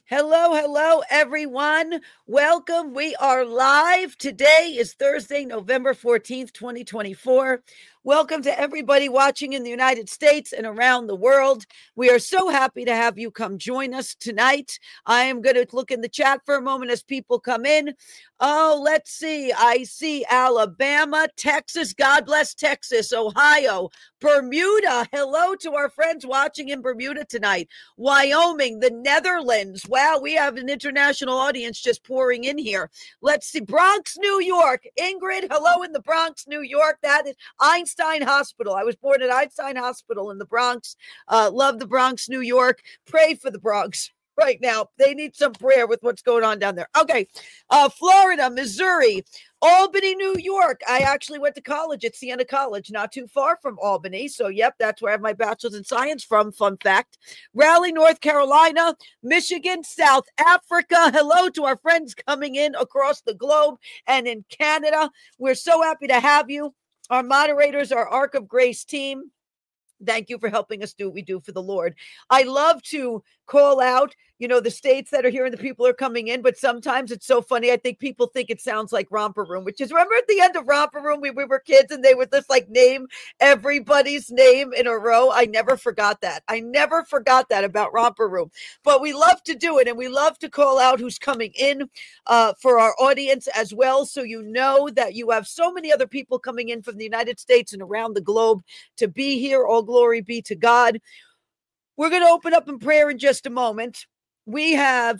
Hello, hello, everyone. Welcome. We are live. Today is Thursday, November 14th, 2024. Welcome to everybody watching in the United States and around the world. We are so happy to have you come join us tonight. I am going to look in the chat for a moment as people come in. Oh, let's see. I see Alabama, Texas. God bless Texas, Ohio, Bermuda. Hello to our friends watching in Bermuda tonight. Wyoming, the Netherlands. Wow, we have an international audience just pouring in here. Let's see. Bronx, New York. Ingrid, hello in the Bronx, New York. That is Einstein Hospital. I was born at Einstein Hospital in the Bronx. Love the Bronx, New York. Pray for the Bronx right now. They need some prayer with what's going on down there. Okay. Florida, Missouri, Albany, New York. I actually went to college at Siena College, not too far from Albany. So, yep, that's where I have my bachelor's in science from. Fun fact. Raleigh, North Carolina, Michigan, South Africa. Hello to our friends coming in across the globe and in Canada. We're so happy to have you. Our moderators, our Ark of Grace team. Thank you for helping us do what we do for the Lord. I love to call out, the states that are here and the people are coming in, but sometimes it's so funny. I think people think it sounds like Romper Room, which is, remember at the end of Romper Room, we were kids and they would just name everybody's name in a row. I never forgot that. I never forgot that about Romper Room, but we love to do it. And we love to call out who's coming in for our audience as well. So you know that you have so many other people coming in from the United States and around the globe to be here. All glory be to God. We're going to open up in prayer in just a moment. We have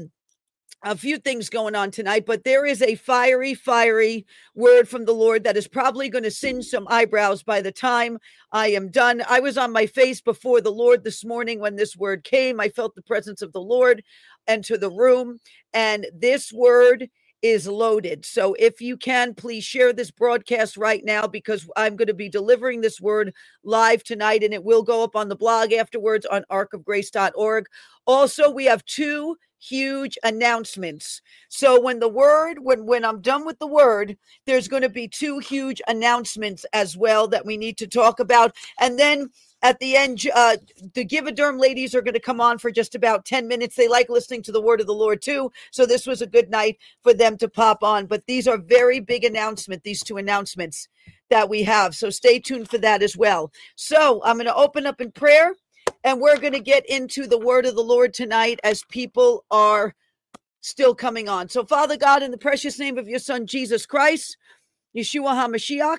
a few things going on tonight, but there is a fiery word from the Lord that is probably going to singe some eyebrows by the time I am done. I was on my face before the Lord this morning when this word came. I felt the presence of the Lord enter the room, and this word is loaded. So if you can, please share this broadcast right now, because I'm going to be delivering this word live tonight, and it will go up on the blog afterwards on arkofgrace.org. Also, we have two huge announcements. So when I'm done with the word, there's going to be two huge announcements as well that we need to talk about. And then at the end, the Give a Derm ladies are going to come on for just about 10 minutes. They like listening to the word of the Lord too. So this was a good night for them to pop on. But these are very big announcements, these two announcements that we have. So stay tuned for that as well. So I'm going to open up in prayer, and we're going to get into the word of the Lord tonight as people are still coming on. So Father God, in the precious name of your son, Jesus Christ, Yeshua HaMashiach,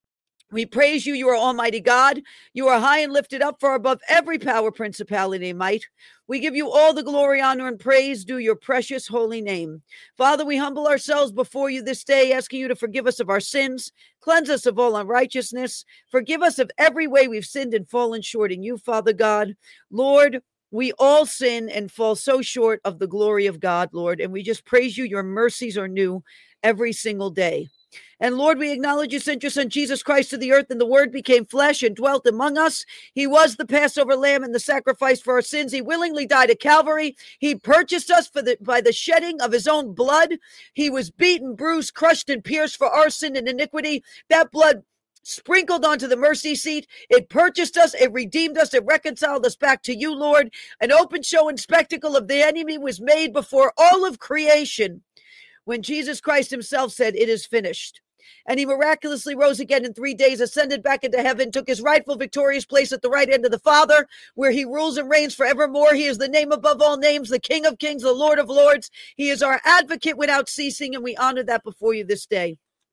we praise you. You are Almighty God. You are high and lifted up, far above every power, principality, and might. We give you all the glory, honor, and praise due your precious holy name. Father, we humble ourselves before you this day, asking you to forgive us of our sins, cleanse us of all unrighteousness, forgive us of every way we've sinned and fallen short in you, Father God. Lord, we all sin and fall so short of the glory of God, Lord, and we just praise you. Your mercies are new every single day. And Lord, we acknowledge you sent your son Jesus Christ to the earth, and the word became flesh and dwelt among us. He was the Passover lamb and the sacrifice for our sins. He willingly died at Calvary. He purchased us by the shedding of his own blood. He was beaten, bruised, crushed, and pierced for our sin and iniquity. That blood sprinkled onto the mercy seat. It purchased us. It redeemed us. It reconciled us back to you, Lord. An open show and spectacle of the enemy was made before all of creation when Jesus Christ himself said, "It is finished." And he miraculously rose again in 3 days, ascended back into heaven, took his rightful victorious place at the right hand of the Father, where he rules and reigns forevermore. He is the name above all names, the King of kings, the Lord of lords. He is our advocate without ceasing, and we honor that before you this day.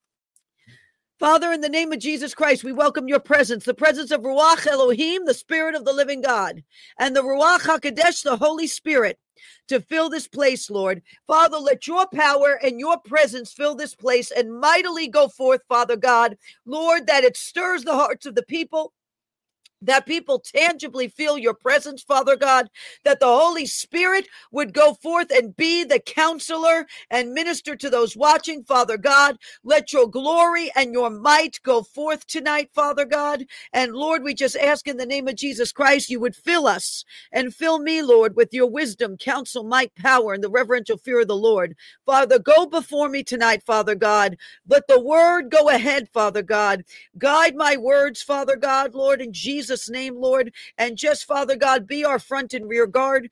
Father, in the name of Jesus Christ, we welcome your presence, the presence of Ruach Elohim, the Spirit of the living God, and the Ruach HaKodesh, the Holy Spirit, to fill this place, Lord. Father, let your power and your presence fill this place and mightily go forth, Father God. Lord, that it stirs the hearts of the people, that people tangibly feel your presence, Father God, that the Holy Spirit would go forth and be the counselor and minister to those watching, Father God. Let your glory and your might go forth tonight, Father God. And Lord, we just ask in the name of Jesus Christ, you would fill us and fill me, Lord, with your wisdom, counsel, might, power, and the reverential fear of the Lord. Father, go before me tonight, Father God. Let the word go ahead, Father God. Guide my words, Father God, Lord, in Jesus' name, Lord, and just, Father God, be our front and rear guard.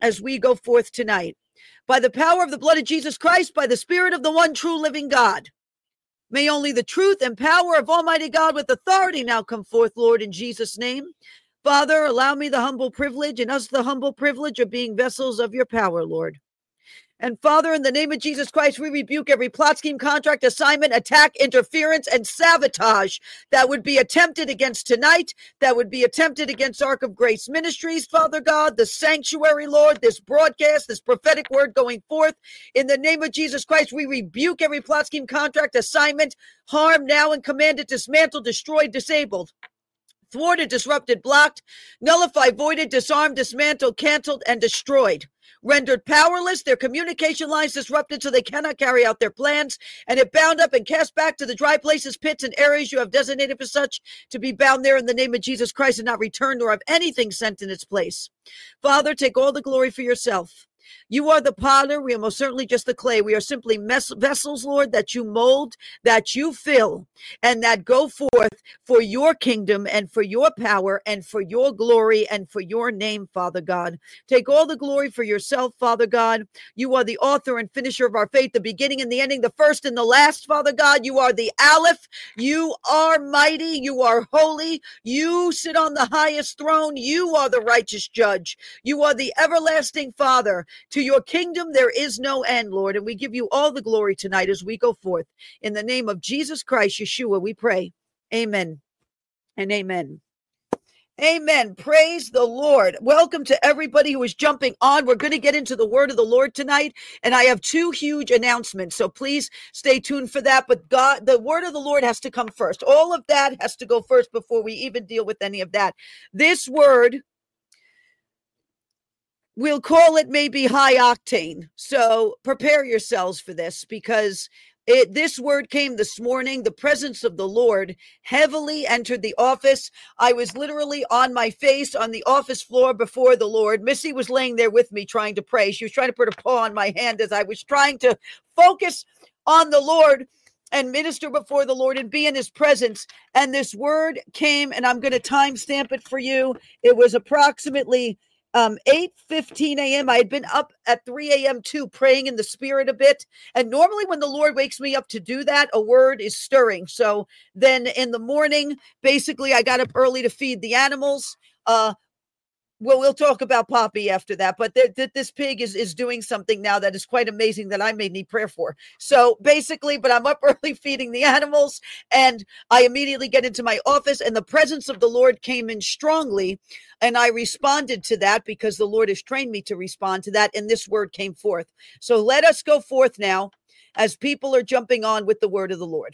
as we go forth tonight. By the power of the blood of Jesus Christ, by the Spirit of the one true living God, may only the truth and power of Almighty God with authority now come forth, Lord, in Jesus' name. Father, allow me the humble privilege and us the humble privilege of being vessels of your power, Lord. And Father, in the name of Jesus Christ, we rebuke every plot, scheme, contract, assignment, attack, interference, and sabotage that would be attempted against tonight, that would be attempted against Ark of Grace Ministries, Father God, the sanctuary, Lord, this broadcast, this prophetic word going forth. In the name of Jesus Christ, we rebuke every plot, scheme, contract, assignment, harm now and command it dismantled, destroyed, disabled, thwarted, disrupted, blocked, nullified, voided, disarmed, dismantled, canceled, and destroyed. Rendered powerless, their communication lines disrupted so they cannot carry out their plans, and it bound up and cast back to the dry places, pits, and areas you have designated for such to be bound there in the name of Jesus Christ and not returned or have anything sent in its place. Father, take all the glory for yourself. You are the potter. We are most certainly just the clay. We are simply vessels, Lord, that you mold, that you fill, and that go forth for your kingdom and for your power and for your glory and for your name, Father God. Take all the glory for yourself, Father God. You are the author and finisher of our faith, the beginning and the ending, the first and the last, Father God. You are the Aleph. You are mighty. You are holy. You sit on the highest throne. You are the righteous judge. You are the everlasting Father. To your kingdom, there is no end, Lord. And we give you all the glory tonight as we go forth. In the name of Jesus Christ, Yeshua, we pray. Amen and amen. Amen. Praise the Lord. Welcome to everybody who is jumping on. We're going to get into the word of the Lord tonight, and I have two huge announcements, so please stay tuned for that. But God, the word of the Lord has to come first. All of that has to go first before we even deal with any of that. This word, we'll call it maybe high octane. So prepare yourselves for this, because this word came this morning. The presence of the Lord heavily entered the office. I was literally on my face on the office floor before the Lord. Missy was laying there with me trying to pray. She was trying to put a paw on my hand as I was trying to focus on the Lord and minister before the Lord and be in his presence. And this word came, and I'm going to timestamp it for you. It was approximately 8:15 a.m. I had been up at 3 a.m. too, praying in the spirit a bit. And normally when the Lord wakes me up to do that, a word is stirring. So then in the morning, basically I got up early to feed the animals. Well, we'll talk about Poppy after that, but this pig is doing something now that is quite amazing that I may need prayer for. So basically, but I'm up early feeding the animals, and I immediately get into my office, and the presence of the Lord came in strongly, and I responded to that because the Lord has trained me to respond to that, and this word came forth. So let us go forth now as people are jumping on with the word of the Lord.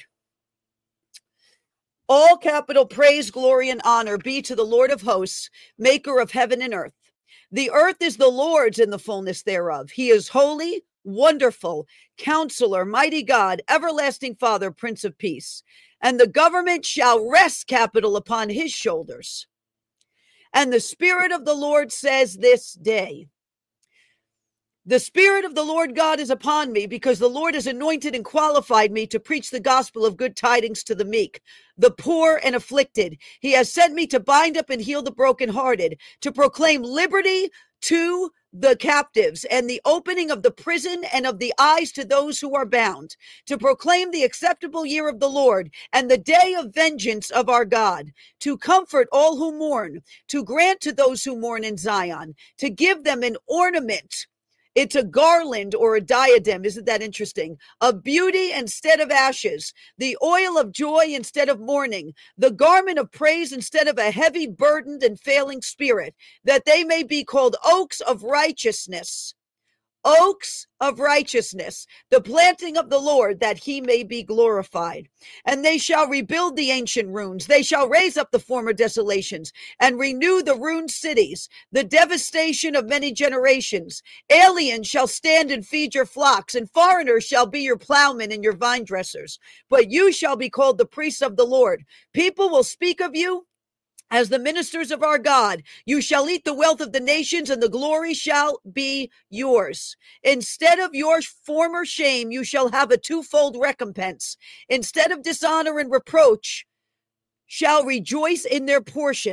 All capital praise, glory, and honor be to the Lord of hosts, maker of heaven and earth. The earth is the Lord's and the fullness thereof. He is holy, wonderful, counselor, mighty God, everlasting Father, Prince of Peace. And the government shall rest, capital, upon his shoulders. And the Spirit of the Lord says this day, the Spirit of the Lord God is upon me, because the Lord has anointed and qualified me to preach the gospel of good tidings to the meek, the poor and afflicted. He has sent me to bind up and heal the brokenhearted, to proclaim liberty to the captives and the opening of the prison and of the eyes to those who are bound, to proclaim the acceptable year of the Lord and the day of vengeance of our God, to comfort all who mourn, to grant to those who mourn in Zion, to give them an ornament. It's a garland or a diadem. Isn't that interesting? Of beauty instead of ashes, the oil of joy instead of mourning, the garment of praise instead of a heavy, burdened, and failing spirit, that they may be called oaks of righteousness. Oaks of righteousness, the planting of the Lord, that he may be glorified. And they shall rebuild the ancient ruins. They shall raise up the former desolations and renew the ruined cities, the devastation of many generations. Aliens shall stand and feed your flocks, and foreigners shall be your plowmen and your vine dressers. But you shall be called the priests of the Lord. People will speak of you as the ministers of our God. You shall eat the wealth of the nations, and the glory shall be yours. Instead of your former shame, you shall have a twofold recompense. Instead of dishonor and reproach, shall rejoice in their portion.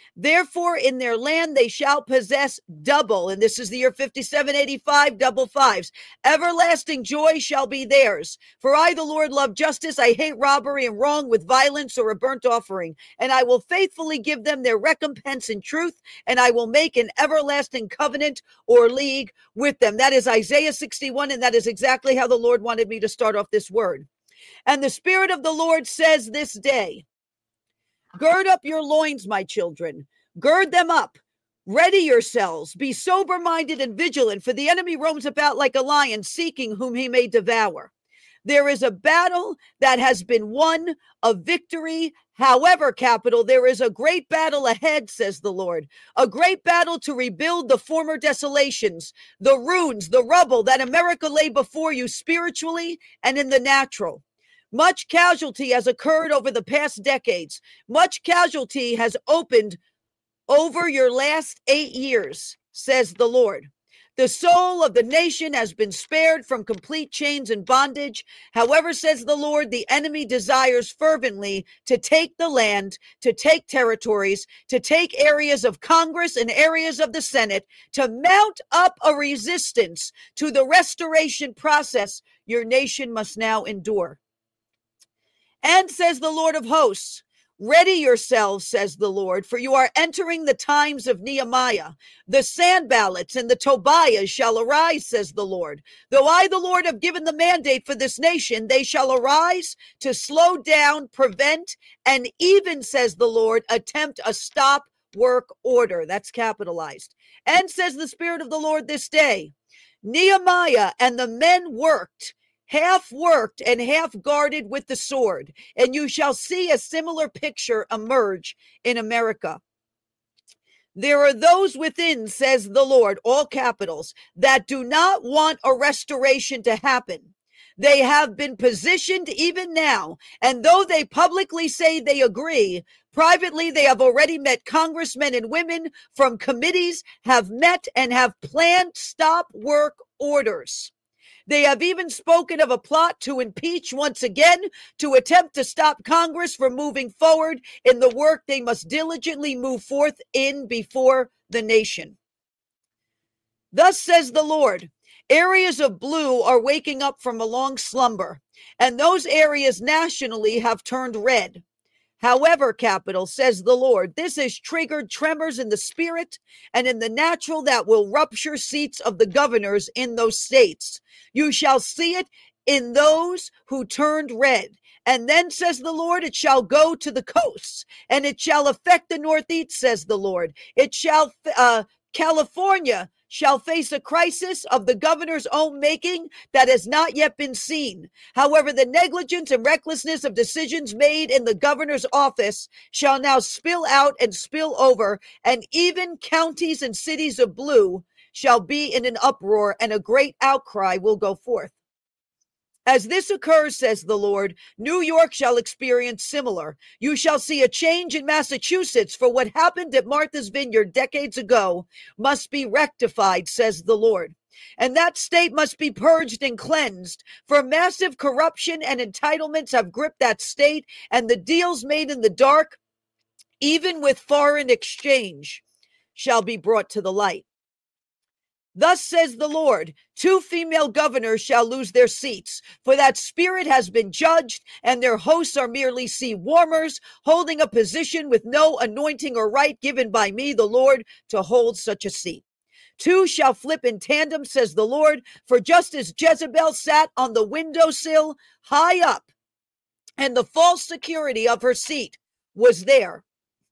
Therefore, in their land they shall possess double. And this is the year 5785, double fives. Everlasting joy shall be theirs. For I, the Lord, love justice. I hate robbery and wrong with violence or a burnt offering. And I will faithfully give them their recompense in truth. And I will make an everlasting covenant or league with them. That is Isaiah 61. And that is exactly how the Lord wanted me to start off this word. And the Spirit of the Lord says this day, gird up your loins, my children. Gird them up. Ready yourselves. Be sober-minded and vigilant, for the enemy roams about like a lion, seeking whom he may devour. There is a battle that has been won, a victory. However, capital, there is a great battle ahead, says the Lord. A great battle to rebuild the former desolations, the ruins, the rubble that America lay before you spiritually and in the natural. Much casualty has occurred over the past decades. Much casualty has opened over your last 8 years, says the Lord. The soul of the nation has been spared from complete chains and bondage. However, says the Lord, the enemy desires fervently to take the land, to take territories, to take areas of Congress and areas of the Senate, to mount up a resistance to the restoration process your nation must now endure. And says the Lord of hosts, ready yourselves, says the Lord, for you are entering the times of Nehemiah. The Sanballats and the Tobiahs shall arise, says the Lord. Though I, the Lord, have given the mandate for this nation, they shall arise to slow down, prevent, and even, says the Lord, attempt a stop work order. That's capitalized. And says the Spirit of the Lord this day, Nehemiah and the men worked, half worked and half guarded with the sword, and you shall see a similar picture emerge in America. There are those within, says the Lord, all capitals, that do not want a restoration to happen. They have been positioned even now, and though they publicly say they agree, privately they have already met congressmen and women from committees, have met and have planned stop work orders. They have even spoken of a plot to impeach once again, to attempt to stop Congress from moving forward in the work they must diligently move forth in before the nation. Thus says the Lord, areas of blue are waking up from a long slumber, and those areas nationally have turned red. However, capital, says the Lord, this has triggered tremors in the spirit and in the natural that will rupture seats of the governors in those states. You shall see it in those who turned red. And then, says the Lord, it shall go to the coasts, and it shall affect the Northeast, says the Lord. It shall, California shall face a crisis of the governor's own making that has not yet been seen. However, the negligence and recklessness of decisions made in the governor's office shall now spill out and spill over, and even counties and cities of blue shall be in an uproar, and a great outcry will go forth. As this occurs, says the Lord, New York shall experience similar. You shall see a change in Massachusetts, for what happened at Martha's Vineyard decades ago must be rectified, says the Lord. And that state must be purged and cleansed, for massive corruption and entitlements have gripped that state, and the deals made in the dark, even with foreign exchange, shall be brought to the light. Thus says the Lord, 2 female governors shall lose their seats, for that spirit has been judged, and their hosts are merely sea warmers, holding a position with no anointing or right given by me, the Lord, to hold such a seat. 2 shall flip in tandem, says the Lord, for just as Jezebel sat on the windowsill high up, and the false security of her seat was there,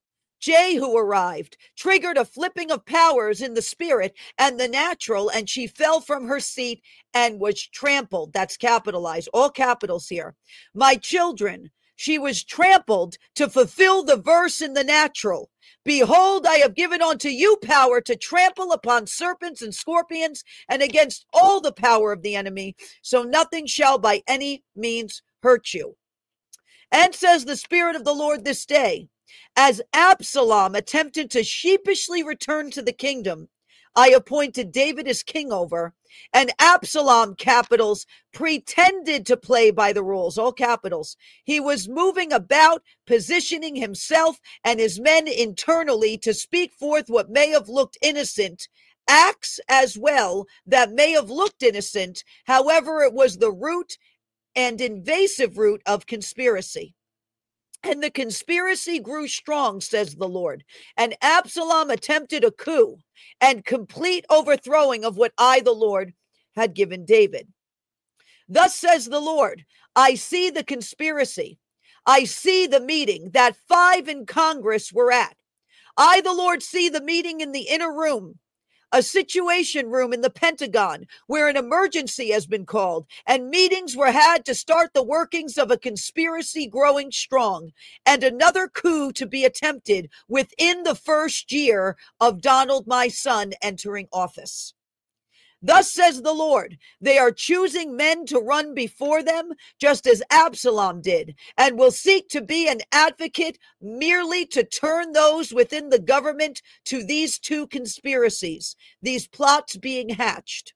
Jehu arrived, triggered a flipping of powers in the spirit and the natural, and she fell from her seat and was trampled. That's capitalized, all capitals here. My children, she was trampled to fulfill the verse in the natural. Behold, I have given unto you power to trample upon serpents and scorpions and against all the power of the enemy, so nothing shall by any means hurt you. And says the Spirit of the Lord this day, as Absalom attempted to sheepishly return to the kingdom, I appointed David as king over, and Absalom, capitals, pretended to play by the rules, all capitals. He was moving about, positioning himself and his men internally to speak forth what may have looked innocent, acts as well that may have looked innocent. However, it was the root and invasive root of conspiracy. And the conspiracy grew strong, says the Lord. And Absalom attempted a coup and complete overthrowing of what I, the Lord, had given David. Thus says the Lord, I see the conspiracy. I see the meeting that 5 in Congress were at. I, the Lord, see the meeting in the inner room, a situation room in the Pentagon where an emergency has been called and meetings were had to start the workings of a conspiracy growing strong and another coup to be attempted within the first year of Donald, my son, entering office. Thus says the Lord, they are choosing men to run before them, just as Absalom did, and will seek to be an advocate merely to turn those within the government to these 2 conspiracies, these plots being hatched.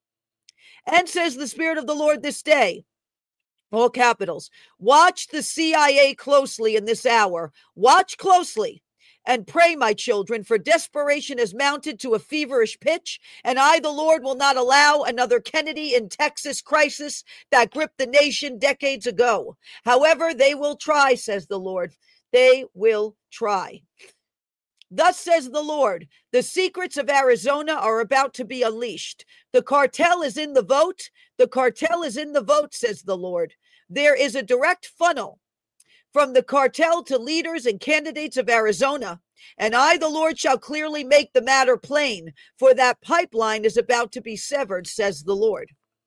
And says the Spirit of the Lord this day, all capitals, watch the CIA closely in this hour. Watch closely. And pray, my children, for desperation has mounted to a feverish pitch, and I, the Lord, will not allow another Kennedy in Texas crisis that gripped the nation decades ago. However, they will try, says the Lord. They will try. Thus says the Lord, the secrets of Arizona are about to be unleashed. The cartel is in the vote. The cartel is in the vote, says the Lord. There is a direct funnel from the cartel to leaders and candidates of Arizona. And I, the Lord, shall clearly make the matter plain, for that pipeline is about to be severed, says the Lord.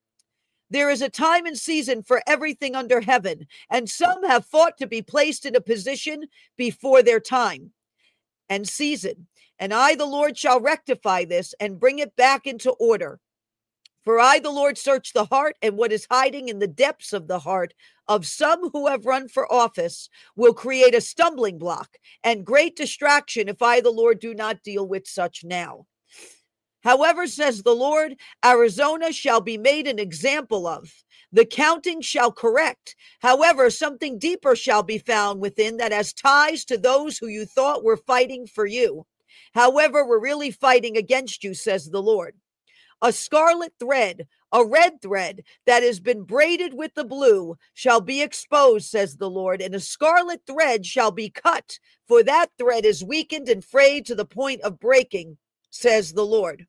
There is a time and season for everything under heaven, and some have fought to be placed in a position before their time and season. And I, the Lord, shall rectify this and bring it back into order. For I, the Lord, search the heart, and what is hiding in the depths of the heart of some who have run for office will create a stumbling block and great distraction if I, the Lord, do not deal with such now. However, says the Lord, Arizona shall be made an example of. The counting shall correct. However, something deeper shall be found within that has ties to those who you thought were fighting for you. However, we're really fighting against you, says the Lord. A scarlet thread, a red thread that has been braided with the blue shall be exposed, says the Lord, and a scarlet thread shall be cut, for that thread is weakened and frayed to the point of breaking, says the Lord.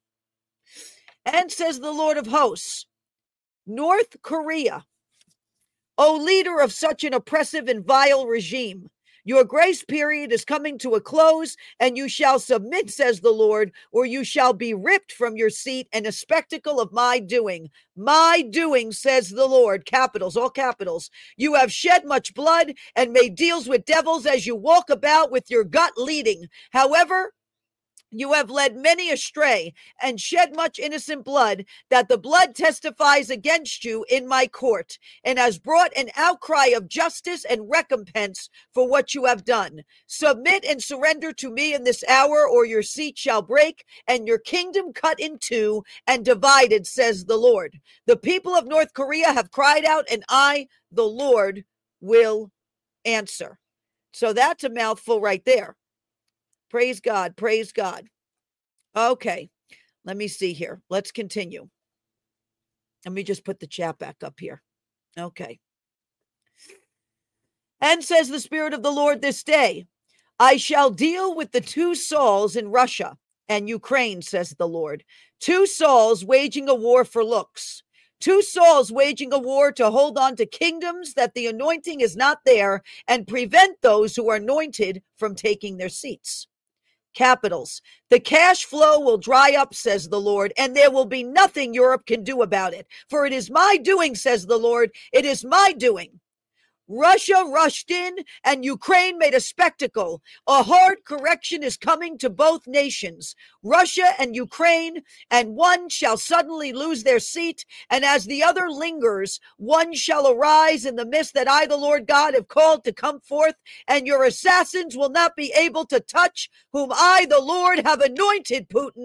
And says the Lord of hosts, North Korea, O leader of such an oppressive and vile regime, your grace period is coming to a close, and you shall submit, says the Lord, or you shall be ripped from your seat and a spectacle of my doing. My doing, says the Lord, capitals, all capitals. You have shed much blood and made deals with devils as you walk about with your gut leading. However, you have led many astray and shed much innocent blood, that the blood testifies against you in my court, and has brought an outcry of justice and recompense for what you have done. Submit and surrender to me in this hour, or your seat shall break, and your kingdom cut in 2 and divided, says the Lord. The people of North Korea have cried out, and I, the Lord, will answer. So that's a mouthful right there. Praise God. Praise God. Okay, let me see here. Let's continue. Let me just put the chat back up here. Okay. And says the Spirit of the Lord this day, I shall deal with the 2 Sauls in Russia and Ukraine, says the Lord. 2 Sauls waging a war for looks. 2 Sauls waging a war to hold on to kingdoms that the anointing is not there and prevent those who are anointed from taking their seats. Capitals. The cash flow will dry up, says the Lord, and there will be nothing Europe can do about it. For it is my doing, says the Lord. It is my doing. Russia rushed in and Ukraine made a spectacle. A hard correction is coming to both nations, Russia and Ukraine, and one shall suddenly lose their seat. And as the other lingers, one shall arise in the midst that I, the Lord God, have called to come forth, and your assassins will not be able to touch whom I, the Lord, have anointed. Putin,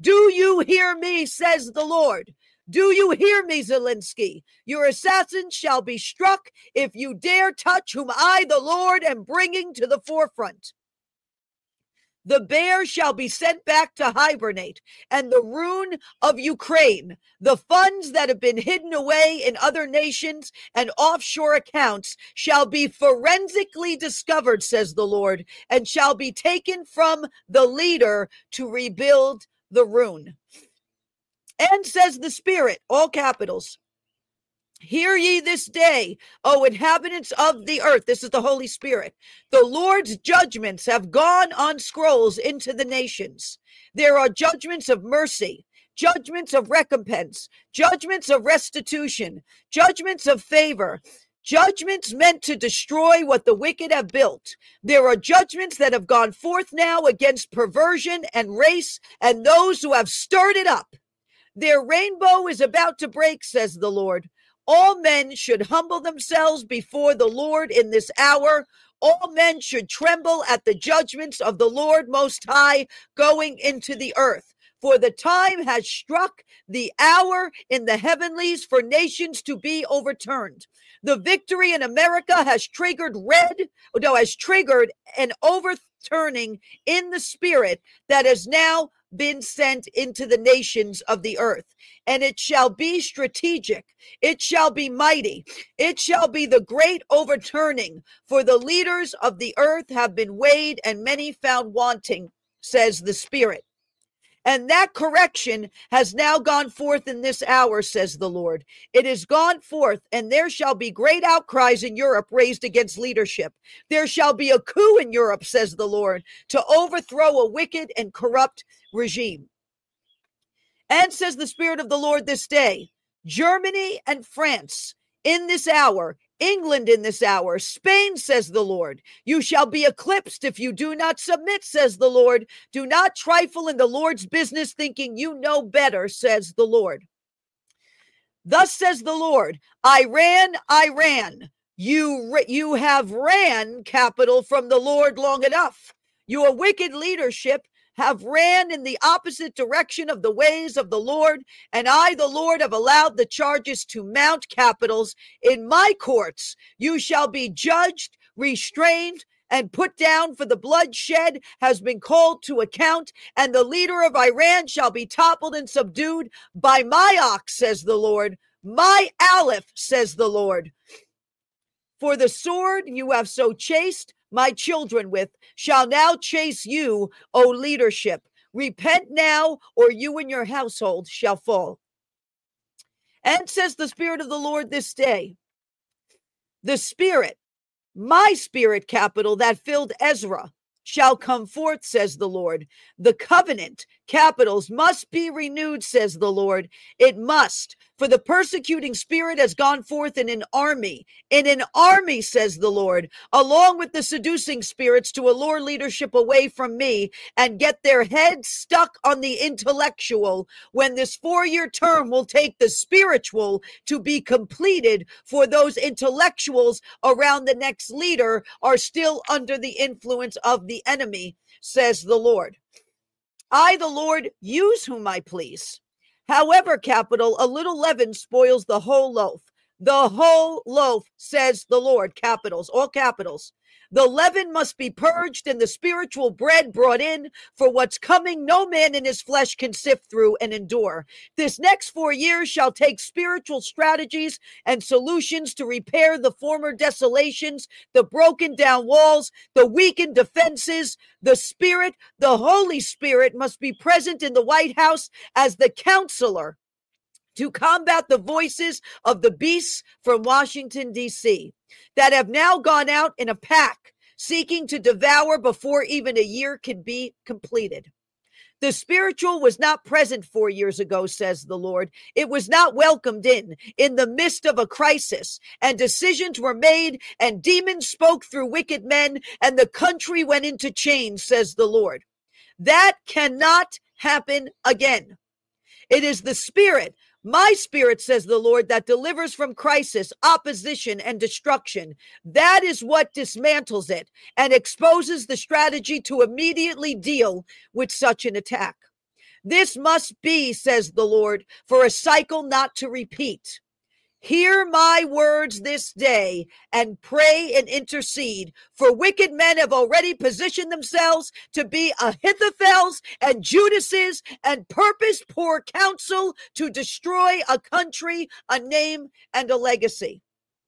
Do you hear me, says the Lord? Do you hear me, Zelensky? Your assassins shall be struck if you dare touch whom I, the Lord, am bringing to the forefront. The bear shall be sent back to hibernate, and the ruin of Ukraine, the funds that have been hidden away in other nations and offshore accounts, shall be forensically discovered, says the Lord, and shall be taken from the leader to rebuild the ruin. And says the Spirit, all capitals, hear ye this day, O inhabitants of the earth. This is the Holy Spirit. The Lord's judgments have gone on scrolls into the nations. There are judgments of mercy, judgments of recompense, judgments of restitution, judgments of favor, judgments meant to destroy what the wicked have built. There are judgments that have gone forth now against perversion and race and those who have stirred it up. Their rainbow is about to break, says the Lord. All men should humble themselves before the Lord in this hour. All men should tremble at the judgments of the Lord Most High going into the earth. For the time has struck, the hour in the heavenlies for nations to be overturned. The victory in America has triggered an overturning in the spirit that has now been sent into the nations of the earth. And it shall be strategic. It shall be mighty. It shall be the great overturning. For the leaders of the earth have been weighed and many found wanting, says the Spirit. And that correction has now gone forth in this hour, says the Lord. It has gone forth, and there shall be great outcries in Europe raised against leadership. There shall be a coup in Europe, says the Lord, to overthrow a wicked and corrupt regime. And says the Spirit of the Lord this day, Germany and France in this hour, England in this hour, Spain, says the Lord, you shall be eclipsed if you do not submit, says the Lord. Do not trifle in the Lord's business, thinking you know better, says the Lord. Thus says the Lord, Iran, you have ran, capital, from the Lord long enough. Your wicked leadership have ran in the opposite direction of the ways of the Lord, and I, the Lord, have allowed the charges to mount, capitals. In my courts you shall be judged, restrained, and put down, for the bloodshed has been called to account, and the leader of Iran shall be toppled and subdued by my ox, says the Lord, my Aleph, says the Lord. For the sword you have so chased my children with shall now chase you, O leadership. Repent now, or you and your household shall fall. And says the Spirit of the Lord this day, the Spirit, my Spirit, capital, that filled Ezra, shall come forth, says the Lord. The covenant, capitals, must be renewed, says the Lord. It must, for the persecuting spirit has gone forth in an army, says the Lord, along with the seducing spirits to allure leadership away from me and get their heads stuck on the intellectual, when this 4-year term will take the spiritual to be completed, for those intellectuals around the next leader are still under the influence of the enemy, says the Lord. I, the Lord, use whom I please. However, capital, a little leaven spoils the whole loaf. The whole loaf, says the Lord, capitals, all capitals. The leaven must be purged and the spiritual bread brought in, for what's coming no man in his flesh can sift through and endure. This next 4 years shall take spiritual strategies and solutions to repair the former desolations, the broken down walls, the weakened defenses. The Spirit, the Holy Spirit, must be present in the White House as the counselor to combat the voices of the beasts from Washington, D.C., that have now gone out in a pack, seeking to devour before even a year can be completed. The spiritual was not present 4 years ago, says the Lord. It was not welcomed in the midst of a crisis, and decisions were made, and demons spoke through wicked men, and the country went into chains, says the Lord. That cannot happen again. It is the Spirit, my Spirit, says the Lord, that delivers from crisis, opposition, and destruction. That is what dismantles it and exposes the strategy to immediately deal with such an attack. This must be, says the Lord, for a cycle not to repeat. Hear my words this day and pray and intercede, for wicked men have already positioned themselves to be Ahithophels and Judases and purpose poor counsel to destroy a country, a name, and a legacy.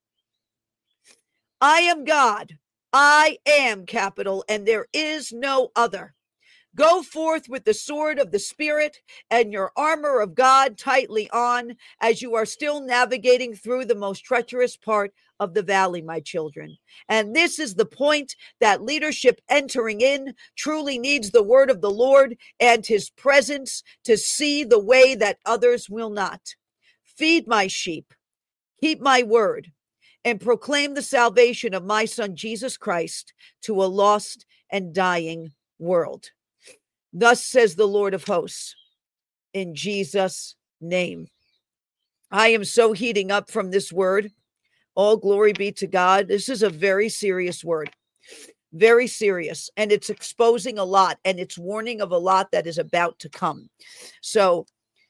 I am God. I am capital, and there is no other. Go forth with the sword of the Spirit and your armor of God tightly on as you are still navigating through the most treacherous part of the valley, my children. And this is the point that leadership entering in truly needs the word of the Lord and his presence to see the way that others will not. Feed my sheep, keep my word, and proclaim the salvation of my son Jesus Christ to a lost and dying world. Thus says the Lord of hosts, in Jesus' name. I am so heating up from this word. All glory be to God. This is a very serious word, very serious, and it's exposing a lot, and it's warning of a lot that is about to come. So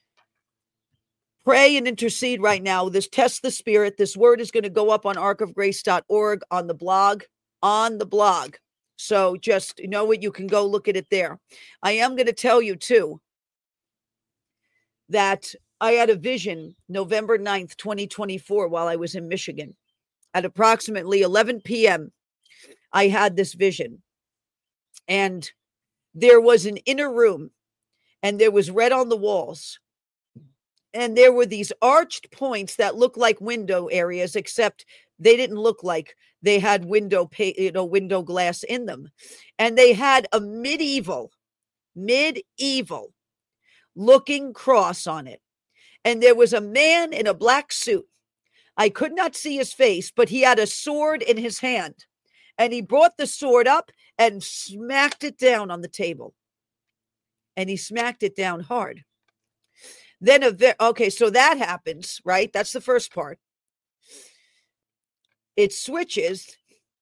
pray and intercede right now. This test the spirit. This word is going to go up on arcofgrace.org on the blog. So just know it. You can go look at it there. I am going to tell you too that I had a vision November 9th, 2024, while I was in Michigan. At approximately 11 p.m., I had this vision. And there was an inner room, and there was red on the walls. And there were these arched points that looked like window areas, except they didn't look like they had window glass in them. And they had a medieval looking cross on it. And there was a man in a black suit. I could not see his face, but he had a sword in his hand. And he brought the sword up and smacked it down on the table. And he smacked it down hard. Then, so that happens, right? That's the first part. It switches.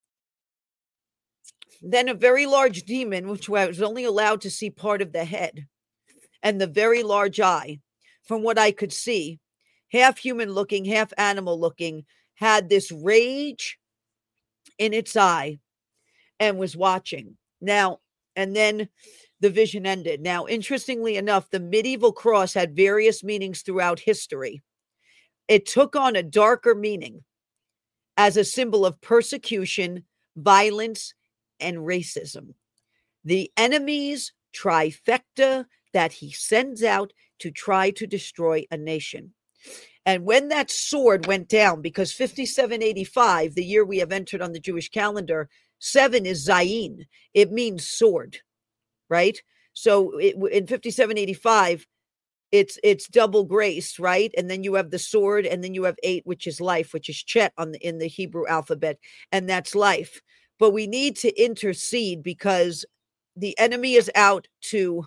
Then a very large demon, which I was only allowed to see part of the head and the very large eye, from what I could see, half human looking, half animal looking, had this rage in its eye and was watching. Now, and then the vision ended. Now, interestingly enough, the medieval cross had various meanings throughout history. It took on a darker meaning as a symbol of persecution, violence, and racism. The enemy's trifecta that he sends out to try to destroy a nation. And when that sword went down, because 5785, the year we have entered on the Jewish calendar, 7 is Zayin. It means sword, right? So in 5785, it's double grace, right? And then you have the sword, and then you have 8, which is life, which is Chet in the Hebrew alphabet, and that's life. But we need to intercede because the enemy is out to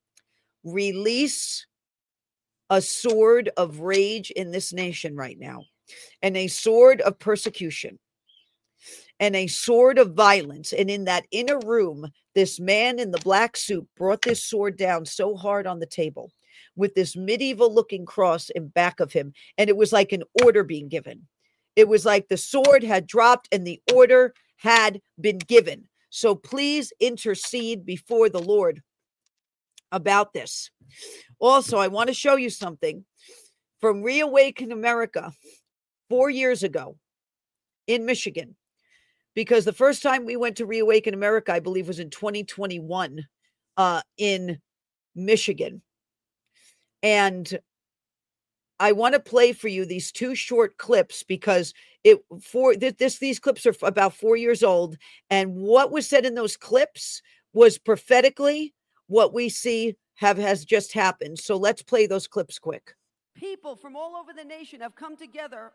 release a sword of rage in this nation right now, and a sword of persecution, and a sword of violence. And in that inner room, this man in the black suit brought this sword down so hard on the table with this medieval looking cross in back of him. And it was like an order being given. It was like the sword had dropped and the order had been given. So please intercede before the Lord about this. Also, I want to show you something from Reawaken America 4 years ago in Michigan, because the first time we went to Reawaken America, I believe, was in 2021 in Michigan. And I want to play for you these 2 short clips because these clips are about 4 years old. And what was said in those clips was prophetically what we see has just happened. So let's play those clips quick. People from all over the nation have come together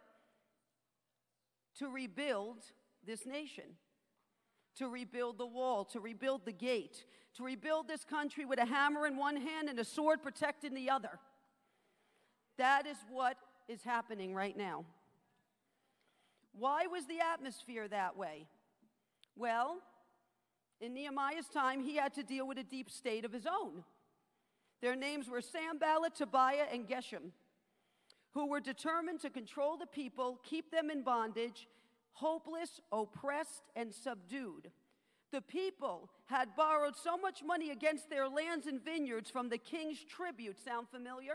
to rebuild this nation, to rebuild the wall, to rebuild the gate, to rebuild this country with a hammer in one hand and a sword protecting the other. That is what is happening right now. Why was the atmosphere that way? Well, in Nehemiah's time, he had to deal with a deep state of his own. Their names were Sanballat, Tobiah, and Geshem, who were determined to control the people, keep them in bondage, hopeless, oppressed, and subdued. The people had borrowed so much money against their lands and vineyards from the king's tribute. Sound familiar?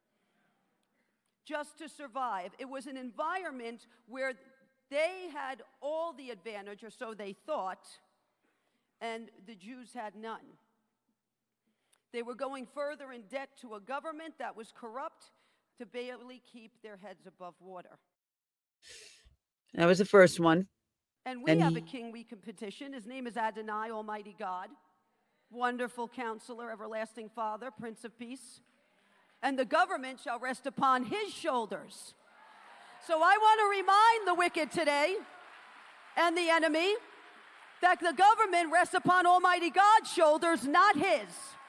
Just to survive. It was an environment where they had all the advantage, or so they thought, and the Jews had none. They were going further in debt to a government that was corrupt to barely keep their heads above water. That was the first one. And we have a king we can petition. His name is Adonai, Almighty God, Wonderful Counselor, Everlasting Father, Prince of Peace. And the government shall rest upon his shoulders. So I want to remind the wicked today and the enemy that the government rests upon Almighty God's shoulders, not his.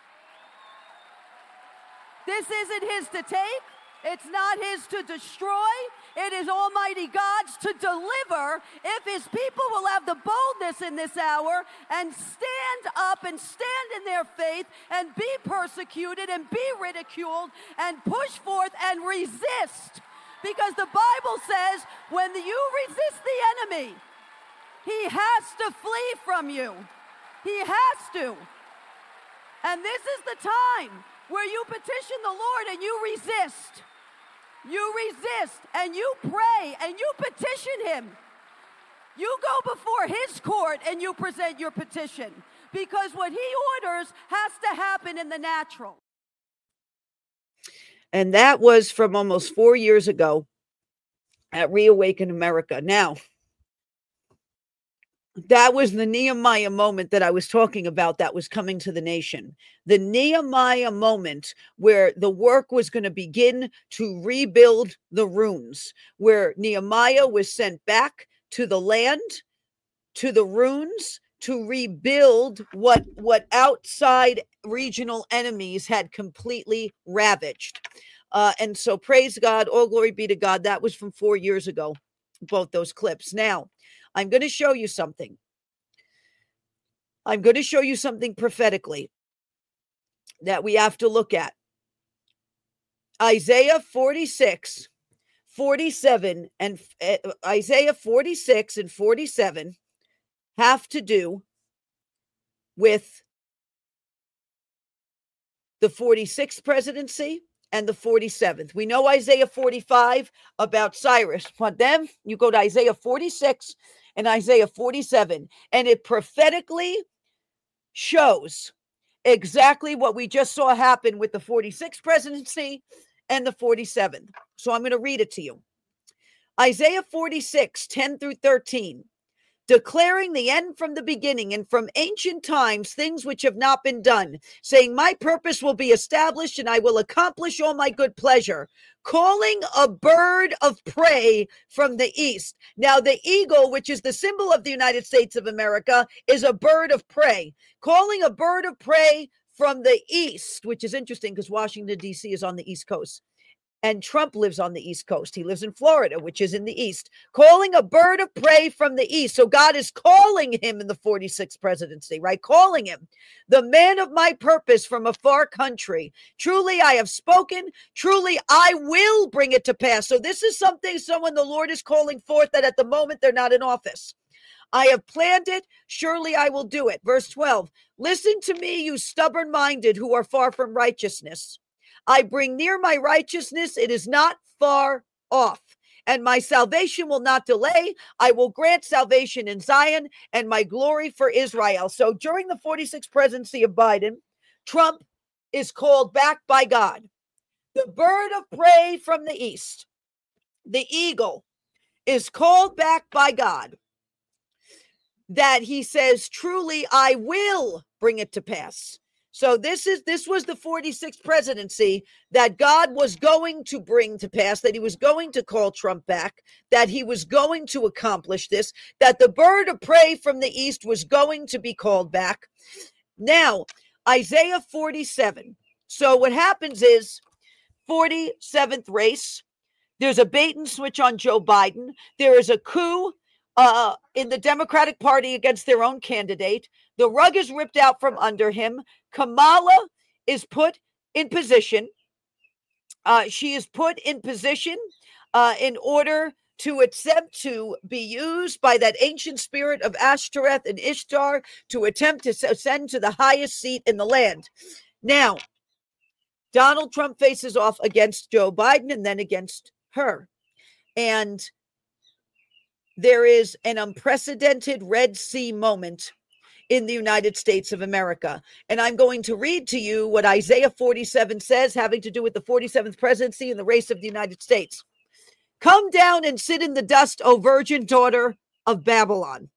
This isn't his to take. It's not his to destroy. It is Almighty God's to deliver if his people will have the boldness in this hour and stand up and stand in their faith and be persecuted and be ridiculed and push forth and resist. Because the Bible says when you resist the enemy, he has to flee from you. He has to. And this is the time where you petition the Lord and you resist. You resist and you pray and you petition him. You go before his court and you present your petition, because what he orders has to happen in the natural. And that was from almost 4 years ago at Reawaken America. Now, that was the Nehemiah moment that I was talking about that was coming to the nation. The Nehemiah moment where the work was going to begin to rebuild the ruins, where Nehemiah was sent back to the land, to the ruins, to rebuild what outside regional enemies had completely ravaged. And so praise God, all glory be to God. That was from 4 years ago, both those clips. Now, I'm going to show you something. I'm going to show you something prophetically that we have to look at. Isaiah 46, 47, and Isaiah 46 and 47 have to do with the 46th presidency and the 47th. We know Isaiah 45 about Cyrus, but then you go to Isaiah 46 and Isaiah 47, and it prophetically shows exactly what we just saw happen with the 46th presidency and the 47th. So I'm going to read it to you. Isaiah 46, 10 through 13. Declaring the end from the beginning and from ancient times, things which have not been done, saying, my purpose will be established and I will accomplish all my good pleasure. Calling a bird of prey from the east. Now, the eagle, which is the symbol of the United States of America, is a bird of prey. Calling a bird of prey from the east, which is interesting because Washington, D.C. is on the East Coast. And Trump lives on the East Coast. He lives in Florida, which is in the East. Calling a bird of prey from the East. So God is calling him in the 46th presidency, right? Calling him. The man of my purpose from a far country. Truly I have spoken. Truly I will bring it to pass. So this is someone the Lord is calling forth that at the moment they're not in office. I have planned it. Surely I will do it. Verse 12. Listen to me, you stubborn-minded who are far from righteousness. I bring near my righteousness, it is not far off, and my salvation will not delay. I will grant salvation in Zion and my glory for Israel. So during the 46th presidency of Biden, Trump is called back by God. The bird of prey from the east, the eagle, is called back by God. That he says, truly, I will bring it to pass. So this was the 46th presidency that God was going to bring to pass, that he was going to call Trump back, that he was going to accomplish this, that the bird of prey from the east was going to be called back. Now, Isaiah 47. So what happens is 47th race, there's a bait and switch on Joe Biden. There is a coup in the Democratic Party against their own candidate. The rug is ripped out from under him. Kamala is put in position. She is put in position in order to attempt to be used by that ancient spirit of Ashtoreth and Ishtar to attempt to ascend to the highest seat in the land. Now, Donald Trump faces off against Joe Biden and then against her. And there is an unprecedented Red Sea moment in the United States of America. And I'm going to read to you what Isaiah 47 says, having to do with the 47th presidency and the race of the United States. Come down and sit in the dust, O virgin daughter of Babylon.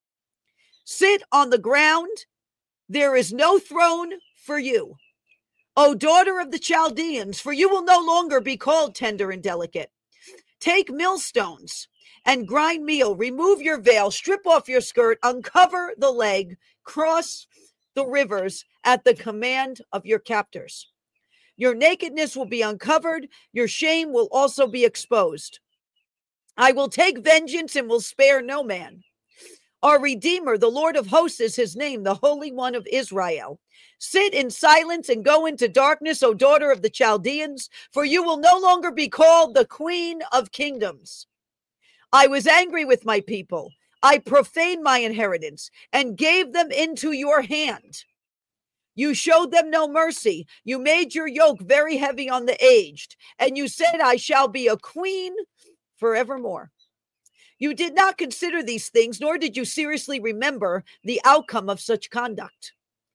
Sit on the ground. There is no throne for you. O daughter of the Chaldeans, for you will no longer be called tender and delicate. Take millstones and grind meal. Remove your veil. Strip off your skirt. Uncover the leg. Cross the rivers at the command of your captors. Your nakedness will be uncovered. Your shame will also be exposed. I will take vengeance and will spare no man. Our Redeemer, the Lord of hosts is his name, the Holy One of Israel. Sit in silence and go into darkness, O daughter of the Chaldeans, for you will no longer be called the Queen of Kingdoms. I was angry with my people. I profaned my inheritance and gave them into your hand. You showed them no mercy. You made your yoke very heavy on the aged, and you said, I shall be a queen forevermore. You did not consider these things, nor did you seriously remember the outcome of such conduct.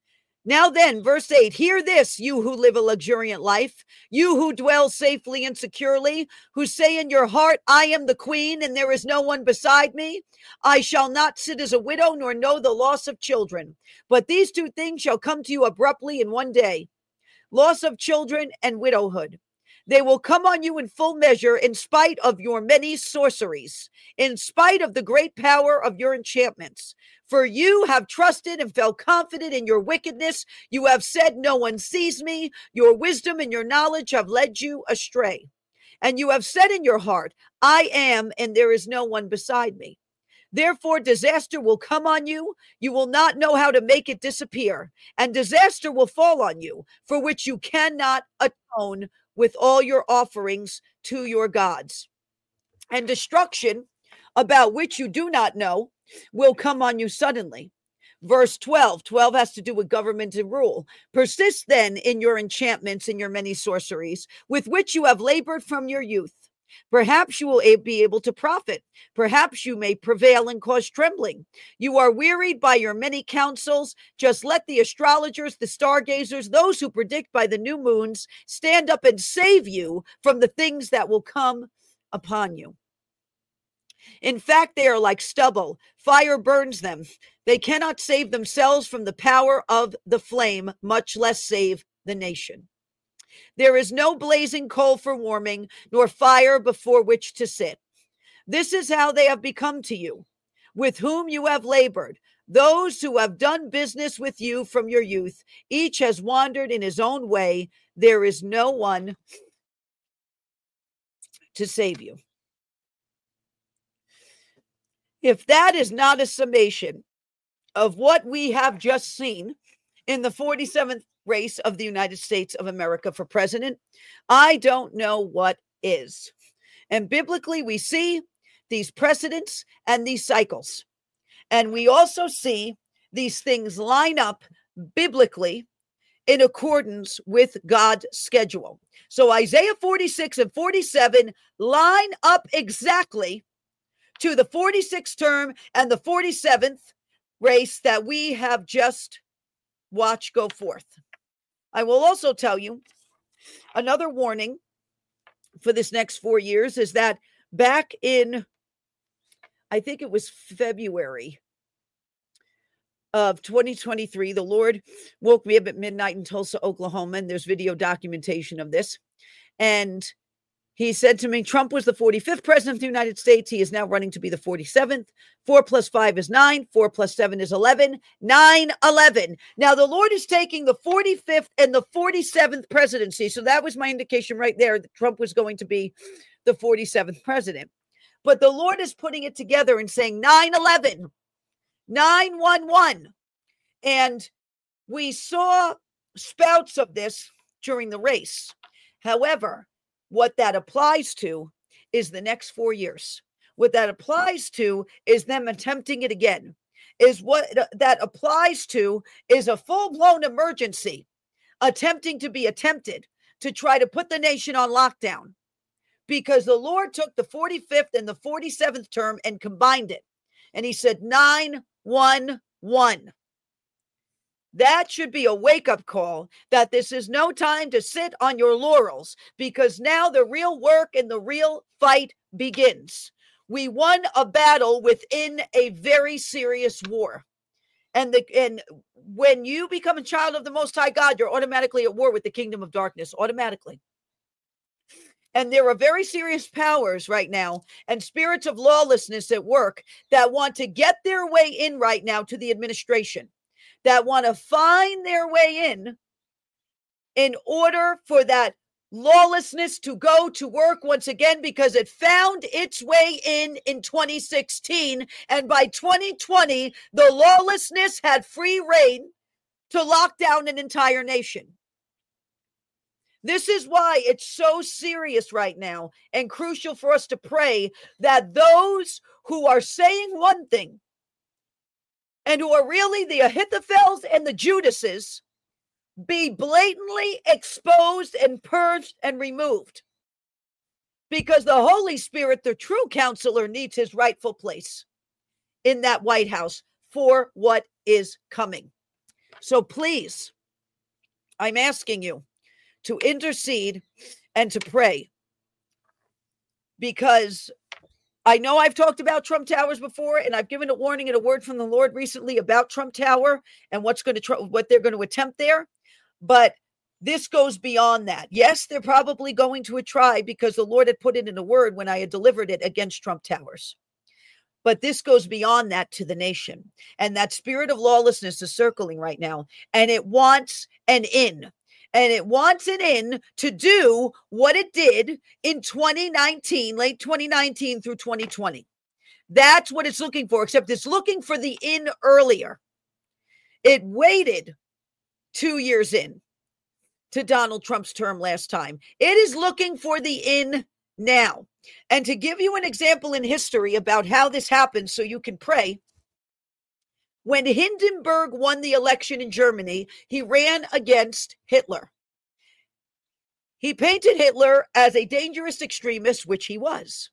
Now then, verse 8, hear this, you who live a luxuriant life, you who dwell safely and securely, who say in your heart, I am the queen and there is no one beside me. I shall not sit as a widow nor know the loss of children. But these two things shall come to you abruptly in one day, loss of children and widowhood. They will come on you in full measure in spite of your many sorceries, in spite of the great power of your enchantments. For you have trusted and felt confident in your wickedness. You have said, no one sees me. Your wisdom and your knowledge have led you astray. And you have said in your heart, I am, and there is no one beside me. Therefore, disaster will come on you. You will not know how to make it disappear. And disaster will fall on you, for which you cannot atone with all your offerings to your gods. And destruction, about which you do not know, will come on you suddenly. Verse 12 has to do with government and rule. Persist then in your enchantments and your many sorceries, with which you have labored from your youth. Perhaps you will be able to profit. Perhaps you may prevail and cause trembling. You are wearied by your many counsels. Just let the astrologers, the stargazers, those who predict by the new moons, stand up and save you from the things that will come upon you. In fact, they are like stubble. Fire burns them. They cannot save themselves from the power of the flame, much less save the nation. There is no blazing coal for warming, nor fire before which to sit. This is how they have become to you, with whom you have labored. Those who have done business with you from your youth, each has wandered in his own way. There is no one to save you. If that is not a summation of what we have just seen in the 47th race of the United States of America for president, I don't know what is. And biblically, we see these precedents and these cycles. And we also see these things line up biblically in accordance with God's schedule. So Isaiah 46 and 47 line up exactly to the 46th term and the 47th race that we have just watched go forth. I will also tell you another warning for this next 4 years is that back in, I think it was February of 2023, the Lord woke me up at midnight in Tulsa, Oklahoma, and there's video documentation of this. And he said to me, Trump was the 45th president of the United States. He is now running to be the 47th. 4 plus 5 is 9. 4 plus 7 is 11. 9/11. Now, the Lord is taking the 45th and the 47th presidency. So that was my indication right there that Trump was going to be the 47th president. But the Lord is putting it together and saying 9/11, 9/11. And we saw spouts of this during the race. However, what that applies to is the next 4 years. What that applies to is them attempting it again. Is what that applies to is a full-blown emergency attempting to be attempted to try to put the nation on lockdown, because the Lord took the 45th and the 47th term and combined it. And he said 911. That should be a wake-up call that this is no time to sit on your laurels, because now the real work and the real fight begins. We won a battle within a very serious war. And when you become a child of the Most High God, you're automatically at war with the kingdom of darkness, automatically. And there are very serious powers right now and spirits of lawlessness at work that want to get their way in right now to the administration, that want to find their way in order for that lawlessness to go to work once again, because it found its way in 2016. And by 2020, the lawlessness had free reign to lock down an entire nation. This is why it's so serious right now and crucial for us to pray that those who are saying one thing and who are really the Ahithophels and the Judases be blatantly exposed and purged and removed, because the Holy Spirit, the true counselor, needs his rightful place in that White House for what is coming. So please, I'm asking you to intercede and to pray, because I know I've talked about Trump Towers before, and I've given a warning and a word from the Lord recently about Trump Tower and what they're going to attempt there. But this goes beyond that. Yes, they're probably going to try, because the Lord had put it in a word when I had delivered it against Trump Towers. But this goes beyond that to the nation. And that spirit of lawlessness is circling right now. And it wants an in. And it wants an in to do what it did in 2019, late 2019 through 2020. That's what it's looking for, except it's looking for the in earlier. It waited 2 years in to Donald Trump's term last time. It is looking for the in now. And to give you an example in history about how this happened so you can pray, when Hindenburg won the election in Germany, he ran against Hitler. He painted Hitler as a dangerous extremist, which he was.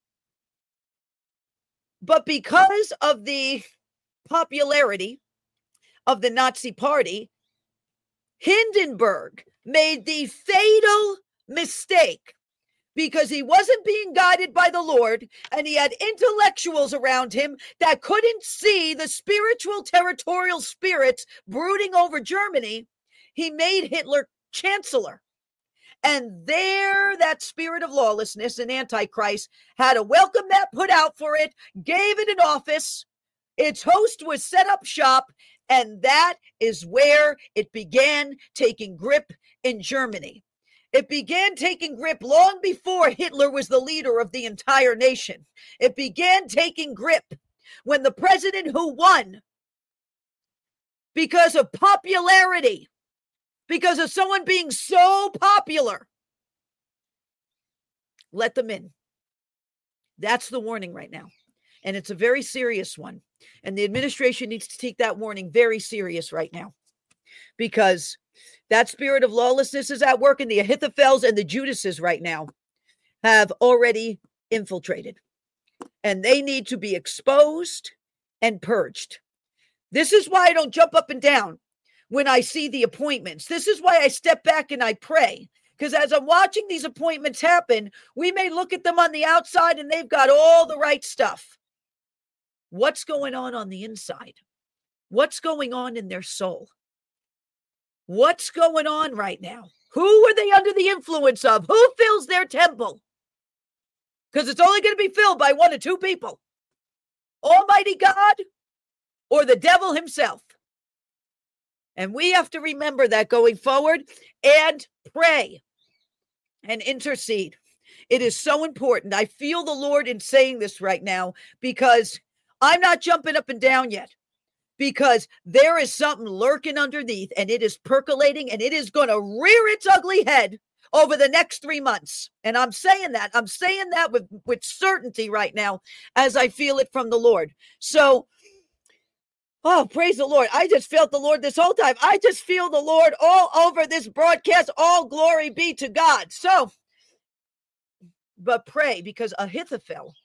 But because of the popularity of the Nazi Party, Hindenburg made the fatal mistake, because he wasn't being guided by the Lord, and he had intellectuals around him that couldn't see the spiritual territorial spirits brooding over Germany. He made Hitler chancellor. And there, that spirit of lawlessness and Antichrist had a welcome mat put out for it, gave it an office. Its host was set up shop. And that is where it began taking grip in Germany. It began taking grip long before Hitler was the leader of the entire nation. It began taking grip when the president who won, because of popularity, because of someone being so popular, let them in. That's the warning right now. And it's a very serious one. And the administration needs to take that warning very serious right now, because that spirit of lawlessness is at work, and the Ahithophels and the Judases right now have already infiltrated, and they need to be exposed and purged. This is why I don't jump up and down when I see the appointments. This is why I step back and I pray, because as I'm watching these appointments happen, we may look at them on the outside and they've got all the right stuff. What's going on the inside? What's going on in their soul? What's going on right now? Who are they under the influence of? Who fills their temple? Because it's only going to be filled by one of two people: Almighty God or the devil himself. And we have to remember that going forward, and pray and intercede. It is so important. I feel the Lord in saying this right now, because I'm not jumping up and down yet. because there is something lurking underneath, and it is percolating, and it is going to rear its ugly head over the next 3 months. And I'm saying that with certainty right now, as I feel it from the Lord. So, oh, praise the Lord. I just felt the Lord this whole time. I just feel the Lord all over this broadcast. All glory be to God. So, but pray, because Ahithophel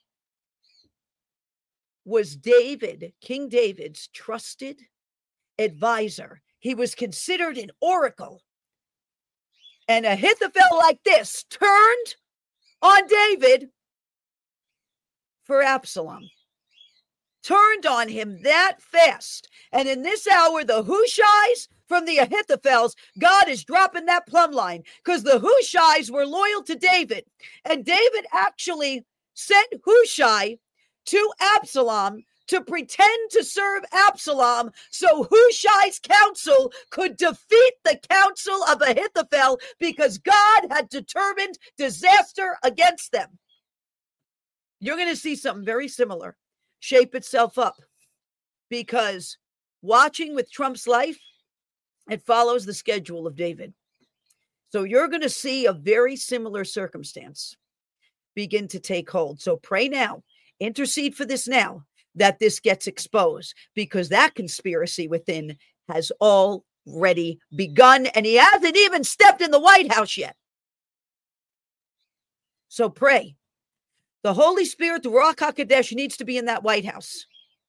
was King David's trusted advisor. He was considered an oracle. And Ahithophel, like this, turned on David for Absalom. Turned on him that fast. And in this hour, the Hushais from the Ahithophels, God is dropping that plumb line, because the Hushais were loyal to David. And David actually sent Hushai to Absalom to pretend to serve Absalom so Hushai's counsel could defeat the counsel of Ahithophel, because God had determined disaster against them. You're going to see something very similar shape itself up, because watching with Trump's life, it follows the schedule of David. So you're going to see a very similar circumstance begin to take hold. So pray now, intercede for this now, that this gets exposed, because that conspiracy within has already begun, and he hasn't even stepped in the White House yet. So pray. The Holy Spirit, the Ruach HaKodesh, needs to be in that White House.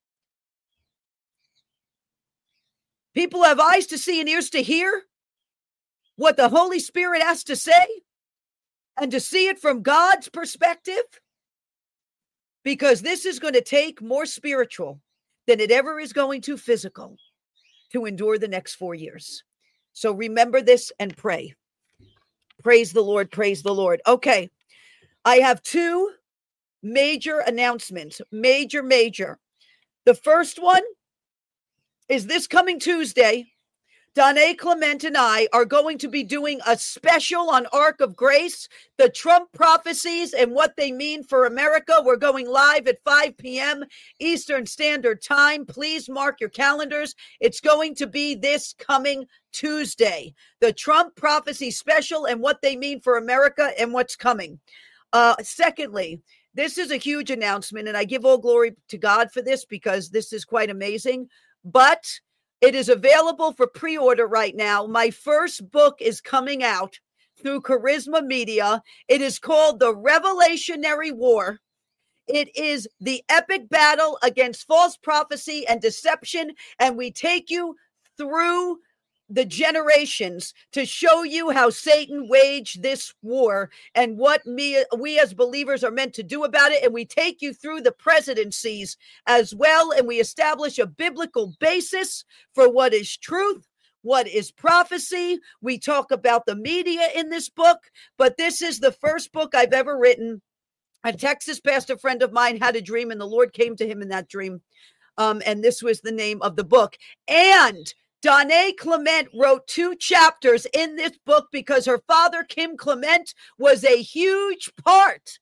People have eyes to see and ears to hear what the Holy Spirit has to say, and to see it from God's perspective, because this is going to take more spiritual than it ever is going to physical to endure the next 4 years. So remember this and pray. Praise the Lord. Praise the Lord. Okay. I have two major announcements. Major. The first one is this coming Tuesday. Donna Clement and I are going to be doing a special on Ark of Grace, the Trump prophecies and what they mean for America. We're going live at 5 p.m. Eastern Standard Time. Please mark your calendars. It's going to be this coming Tuesday. The Trump prophecy special and what they mean for America and what's coming. Secondly, this is a huge announcement, and I give all glory to God for this, because this is quite amazing. But it is available for pre-order right now. My first book is coming out through Charisma Media. It is called The Revelationary War. It is the epic battle against false prophecy and deception. And we take you through the generations to show you how Satan waged this war and what we as believers are meant to do about it. And we take you through the presidencies as well. And we establish a biblical basis for what is truth, what is prophecy. We talk about the media in this book, but this is the first book I've ever written. A Texas pastor friend of mine had a dream, and the Lord came to him in that dream. And this was the name of the book. And Donna Clement wrote 2 chapters in this book, because her father, Kim Clement, was a huge part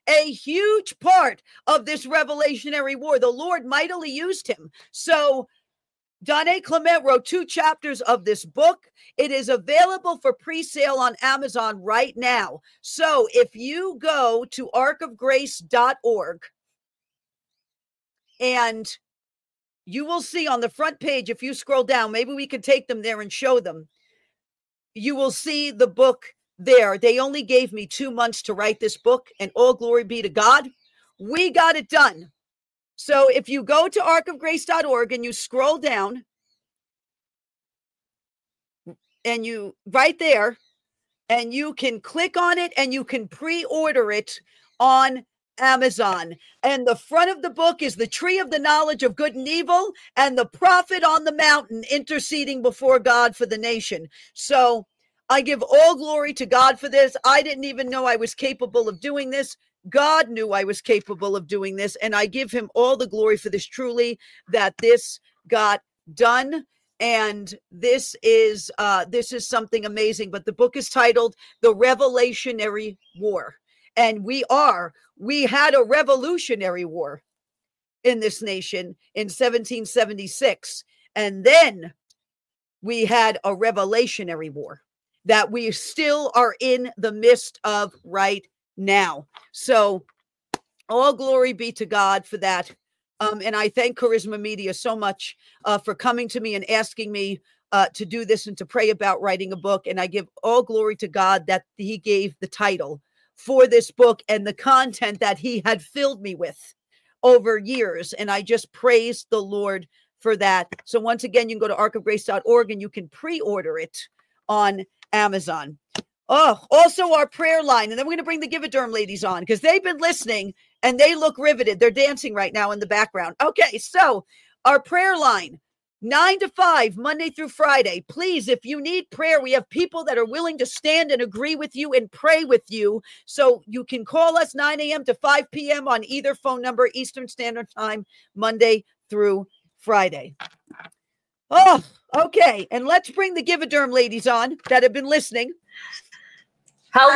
of this Revelationary War. The Lord mightily used him. So Donna Clement wrote 2 chapters of this book. It is available for pre-sale on Amazon right now. So if you go to arkofgrace.org, and you will see on the front page, if you scroll down, maybe we could take them there and show them. You will see the book there. They only gave me 2 months to write this book, and all glory be to God. We got it done. So if you go to arkofgrace.org and you scroll down, and you right there, and you can click on it and you can pre-order it on Amazon. And the front of the book is the tree of the knowledge of good and evil, and the prophet on the mountain interceding before God for the nation. So I give all glory to God for this. I didn't even know I was capable of doing this. God knew I was capable of doing this, and I give him all the glory for this, truly, that this got done. And this is something amazing. But the book is titled The Revelationary War. And we had a revolutionary war in this nation in 1776. And then we had a revolutionary war that we still are in the midst of right now. So all glory be to God for that. And I thank Charisma Media so much for coming to me and asking me to do this and to pray about writing a book. And I give all glory to God that he gave the title for this book and the content that he had filled me with over years. And I just praise the Lord for that. So once again, you can go to arkofgrace.org and you can pre-order it on Amazon. Oh, also our prayer line. And then we're going to bring the Gividerm ladies on because they've been listening and they look riveted. They're dancing right now in the background. Okay, so our prayer line, 9 to 5, Monday through Friday. Please, if you need prayer, we have people that are willing to stand and agree with you and pray with you. So you can call us 9 a.m. to 5 p.m. on either phone number, Eastern Standard Time, Monday through Friday. Oh, okay. And let's bring the Gividerm ladies on that have been listening. Hello.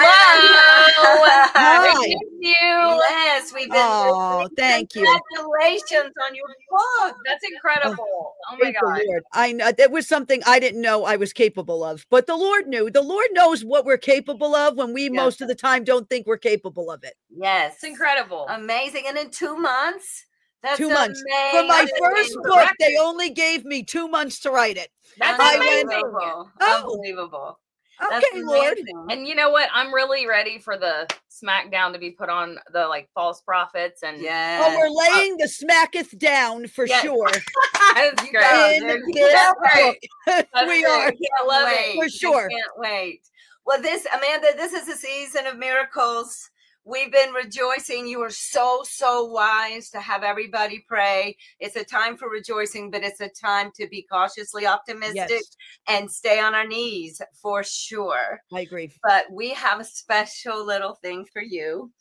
Hi. We miss you. Yes, we've been. Oh, thank you. Congratulations on your book. That's incredible. Oh my Praise God. the Lord. I know that was something I didn't know I was capable of, but the Lord knew. The Lord knows what we're capable of when we most of the time don't think we're capable of it. Yes, It's incredible. amazing. And in 2 months, that's 2 months. amazing. For my first book, Correct. they only gave me 2 months to write it. That's I went- amazing. Unbelievable. Oh. Unbelievable. That's Okay, Lord. amazing. And you know what? I'm really ready for the smackdown to be put on the like false prophets and Yes. Oh, we're laying the smacketh down for Yes. sure. That's You great. go. In There you this go. book. That's We great. are. Can't love wait. For sure. I can't wait. Well, Amanda, this is a season of miracles. We've been rejoicing. You are so, so wise to have everybody pray. It's a time for rejoicing, but it's a time to be cautiously optimistic Yes, and stay on our knees for sure. I agree. But we have a special little thing for you.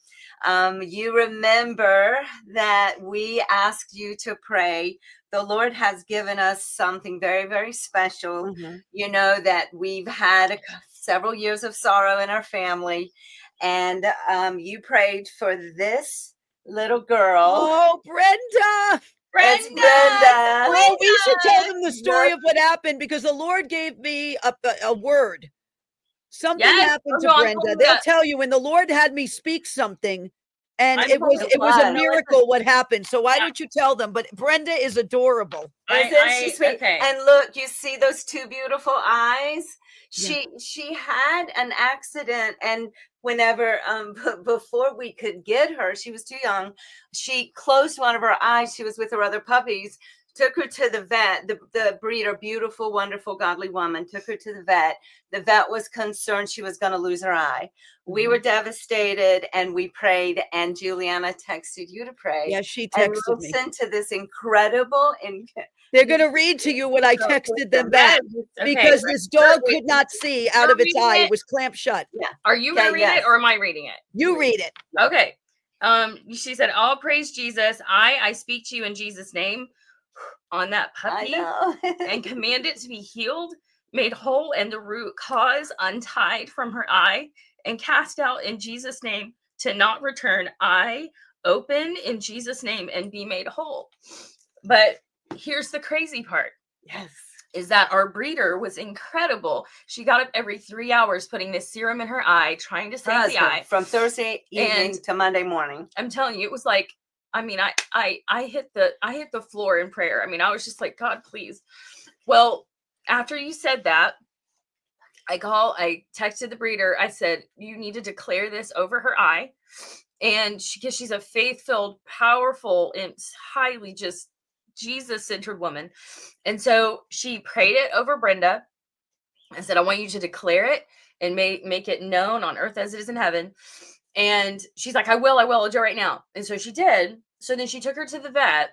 You remember that we asked you to pray. The Lord has given us something very, very special. Mhm. You know that we've had several years of sorrow in our family. And you prayed for this little girl. Oh, Brenda. It's Brenda. Oh, we should tell them the story of what happened because the Lord gave me a word. Something Yes. happened Oh, to no, I'm Brenda. told They'll that. tell you when the Lord had me speak something, and I'm it told was it a was. miracle what happened. So why Yeah. don't you tell them? But Brenda is adorable. Isn't she sweet? Okay. And look, you see those two beautiful eyes? Yeah. She had an accident, and whenever before we could get her, she was too young. She closed one of her eyes. She was with her other puppies. Took her to the vet. The breeder, beautiful, wonderful, godly woman, took her to the vet. The vet was concerned she was going to lose her eye. We were devastated, and we prayed. And Juliana texted you to pray. Yes, she And texted me. listen to this incredible They're going to read to you what I texted them back Okay, because right. this dog Wait, could not see out you're of its reading eye. it? It was clamped shut. Are you going to Okay, read yes. it or am I reading it? You read it. Okay. She said, "All praise Jesus. I speak to you in Jesus' name on that I puppy know. and command it to be healed, made whole, and the root cause untied from her eye and cast out in Jesus' name to not return. Eye open in Jesus' name and be made whole." But here's the crazy part. Yes. Is that our breeder was incredible. She got up every 3 hours putting this serum in her eye, trying to save the eye. From Thursday evening And to Monday morning. I'm telling you, it was like, I mean, I hit the floor in prayer. I mean, I was just like, God, please. Well, after you said that, I texted the breeder. I said, you need to declare this over her eye. And because she's a faith-filled, powerful, and highly just Jesus-centered woman. And so she prayed it over Brenda. I said, I want you to declare it and make it known on earth as it is in heaven. And she's like, I will, I'll do it right now. And so she did. So then she took her to the vet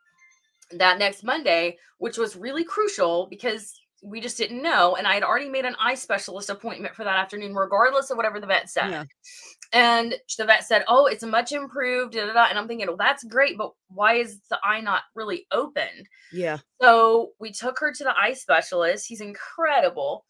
that next Monday, which was really crucial because we just didn't know. And I had already made an eye specialist appointment for that afternoon, regardless of whatever the vet said. Yeah. And the vet said, oh, it's much improved. And I'm thinking, well, that's great. But why is the eye not really opened? Yeah. So we took her to the eye specialist. He's incredible.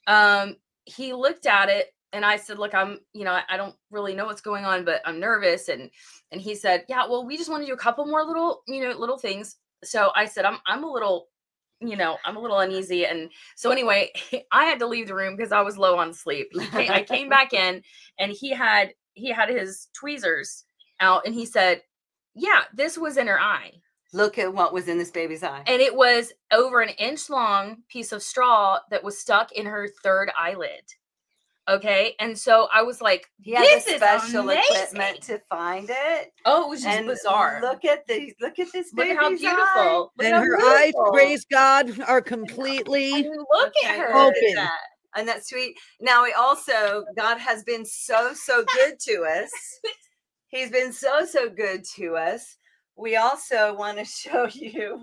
He looked at it and I said, look, I don't really know what's going on, but I'm nervous. And he said, yeah, well, we just want to do a couple more little things. So I said, I'm a little I'm a little uneasy. And so anyway, I had to leave the room because I was low on sleep. I came back in and he had his tweezers out and he said, yeah, this was in her eye. Look at what was in this baby's eye. And it was over an inch long piece of straw that was stuck in her third eyelid. Okay. And so I was like, this is special equipment to find it. Oh, it was just bizarre. Look at this Look at how beautiful. And her eyes, praise God, are completely look at her. Open. And that's sweet. Now God has been so good to us. He's been so good to us. We also want to show you.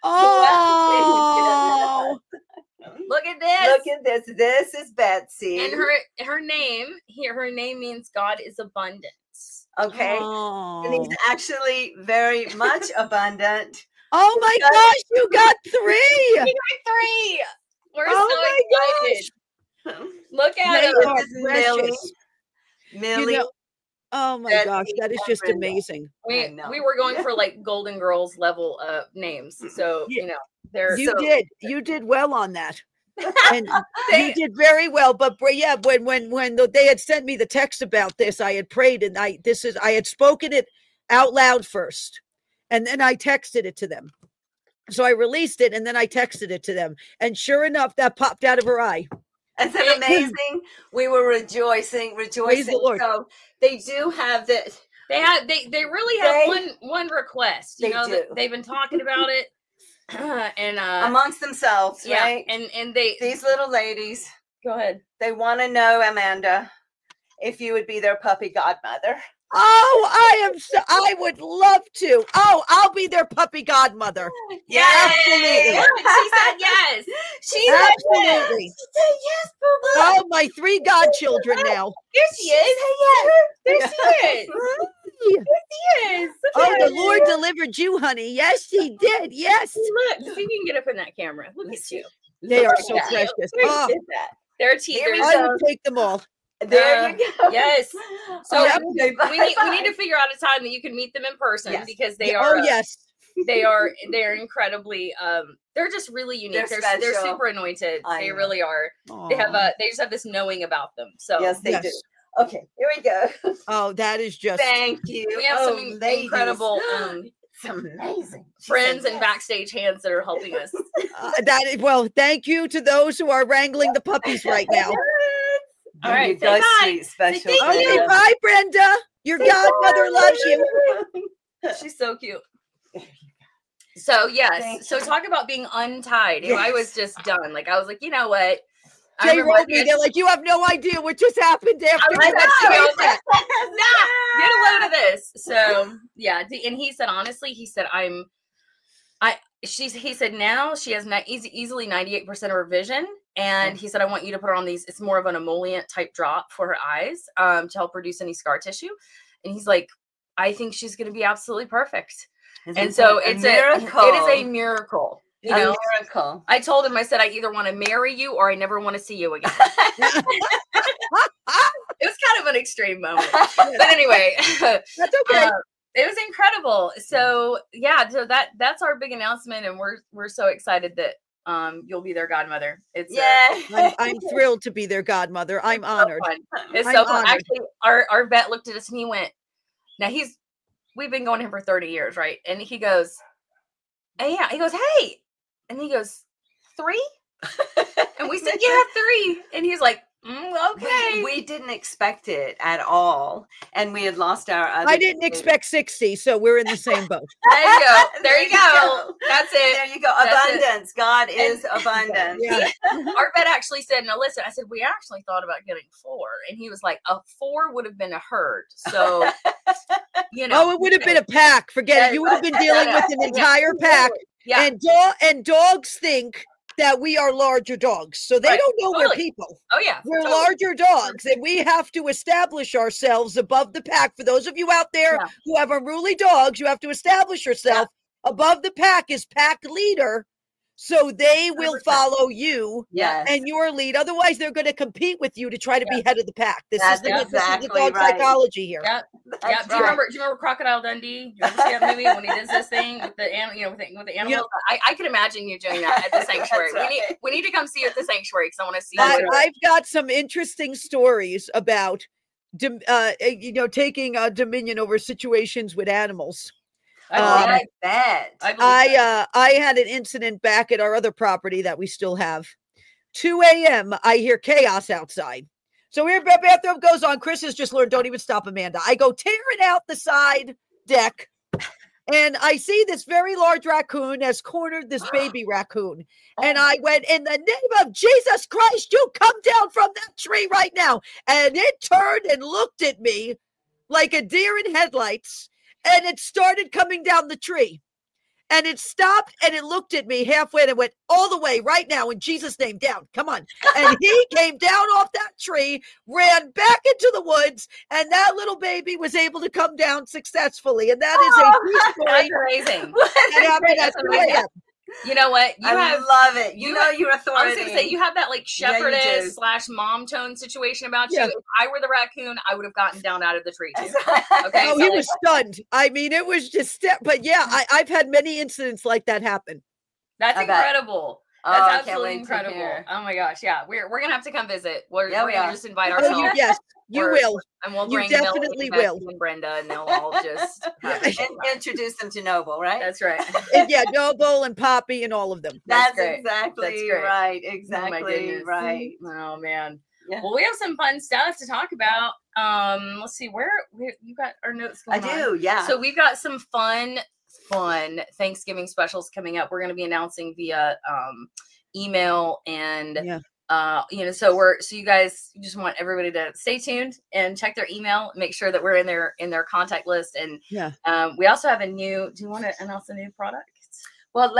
Oh, look at this. Look at this. This is Betsy. And her name means God is abundance. Okay. Oh. And he's actually very much abundant. Oh my gosh, you got 3. You got 3. We're so excited. Gosh. Look at They her. are Precious. Millie. Oh my gosh, that is just amazing. We were going for like Golden Girls level names. So, they're you did well on that. And you did very well. But yeah, when they had sent me the text about this, I had prayed and I had spoken it out loud first. And then I texted it to them. So I released it and then I texted it to them. And sure enough, that popped out of her eye. Isn't that amazing? We were rejoicing. Praise the Lord. So they do have this. They really have one request. They've been talking about it and amongst themselves, yeah, right? And these little ladies. Go ahead. They want to know, Amanda, if you would be their puppy godmother. Oh, I would love to. Oh, I'll be their puppy godmother. Yes. Absolutely. She said yes. Absolutely. She said yes, Boo-Boo. Oh, my 3 godchildren now. Here she is. There she is. Here she is. Oh, the Lord delivered you, honey. Yes, he did. Yes. Look, see if you can get up in that camera. Look at you. They are so precious. Oh, their teeth are I would take them all. There you go. Yes. So Yep. we need to figure out a time that you can meet them in person because they are. Oh, yes. They're incredibly they're just really unique. They're super anointed. They really are. Aww. They just have this knowing about them. So yes, they do. Okay, here we go. Oh, that is just thank you. We have some incredible it's amazing friends and backstage hands that are helping us. thank you to those who are wrangling the puppies right now. All right, say bye. Sweet, special. Okay, bye, Brenda. Your godmother loves you. She's so cute. So yes, so talk about being untied. Yes. I was just done. Like I was like, you know what? They wrote me. They're like, you have no idea what just happened after. Get a load of this. So yeah, and he said honestly, he said he said now she has easily 98% of her vision. And he said, I want you to put her on these. It's more of an emollient type drop for her eyes to help reduce any scar tissue. And he's like, I think she's going to be absolutely perfect. It's a miracle. It is a miracle. You know, miracle. I told him, I said, I either want to marry you or I never want to see you again. It was kind of an extreme moment. But anyway, that's okay. It was incredible. So yeah, so that's our big announcement. And we're so excited that you'll be their godmother. It's I'm thrilled to be their godmother. I'm honored. It's so fun. Actually, our vet looked at us and he went, now we've been going to him for 30 years, right? And he goes, yeah, he goes, hey, and he goes, 3? And we said, yeah, 3. And he's like, okay. We didn't expect it at all. And we had lost our other I didn't expect 60, so we're in the same boat. There you go. There you go. That's it. There you go. Abundance. God is abundant. Yeah. Our vet actually said, now listen, I said, we actually thought about getting 4. And he was like, a 4 would have been a herd. So, Oh, it would have been a pack. Forget it. You would have been dealing with an entire pack. Yeah. And dogs think that we are larger dogs. So they don't know we're people. Oh, yeah. We're larger dogs, and we have to establish ourselves above the pack. For those of you out there who have unruly dogs, you have to establish yourself above the pack as pack leader So they will 100%. follow you Yes. and your lead. Otherwise, they're going to compete with you to try to be head of the pack. This That's is the exactly dog right. psychology here. Yep. That's Yeah. Do you remember Crocodile Dundee? You ever see that movie when he does this thing with the with the animals? I can imagine you doing that at the sanctuary. That's We need to come see you at the sanctuary because I want to see I've you. got some interesting stories about taking dominion over situations with animals. I bet. I had an incident back at our other property that we still have. 2 a.m. I hear chaos outside. So here, bathroom goes on. Chris has just learned, don't even stop, Amanda. I go tearing out the side deck, and I see this very large raccoon has cornered this baby raccoon. And I went, in the name of Jesus Christ, you come down from that tree right now. And it turned and looked at me like a deer in headlights, and it started coming down the tree. And it stopped and it looked at me halfway and it went all the way right now in Jesus' name down. Come on. And he came down off that tree, ran back into the woods, and that little baby was able to come down successfully. And that is a true story. That's amazing. That happened at 2 a.m. You know what? I love it. You know your authority. I was going to say, you have that like shepherdess / mom tone situation about you. If I were the raccoon, I would have gotten down out of the tree too. Okay. Oh, he was stunned. I mean, it was just, but yeah, I've had many incidents like that happen. That's incredible. That's absolutely incredible. Oh my gosh. Yeah. We're going to have to come visit. We're going to just invite ourselves. Oh, yes, you will. And we'll bring definitely will. And Brenda, and they'll all just introduce them to Noble, right? That's right. Yeah, Noble and Poppy and all of them. That's exactly right. Exactly right. Oh man. Yeah. Well, we have some fun stuff to talk about. Let's see where you got our notes going. I do, yeah. So we've got some fun Thanksgiving specials coming up. We're going to be announcing via email and so you guys just want everybody to stay tuned and check their email, make sure that we're in their contact list. And we also have do you want to announce a new product? Well,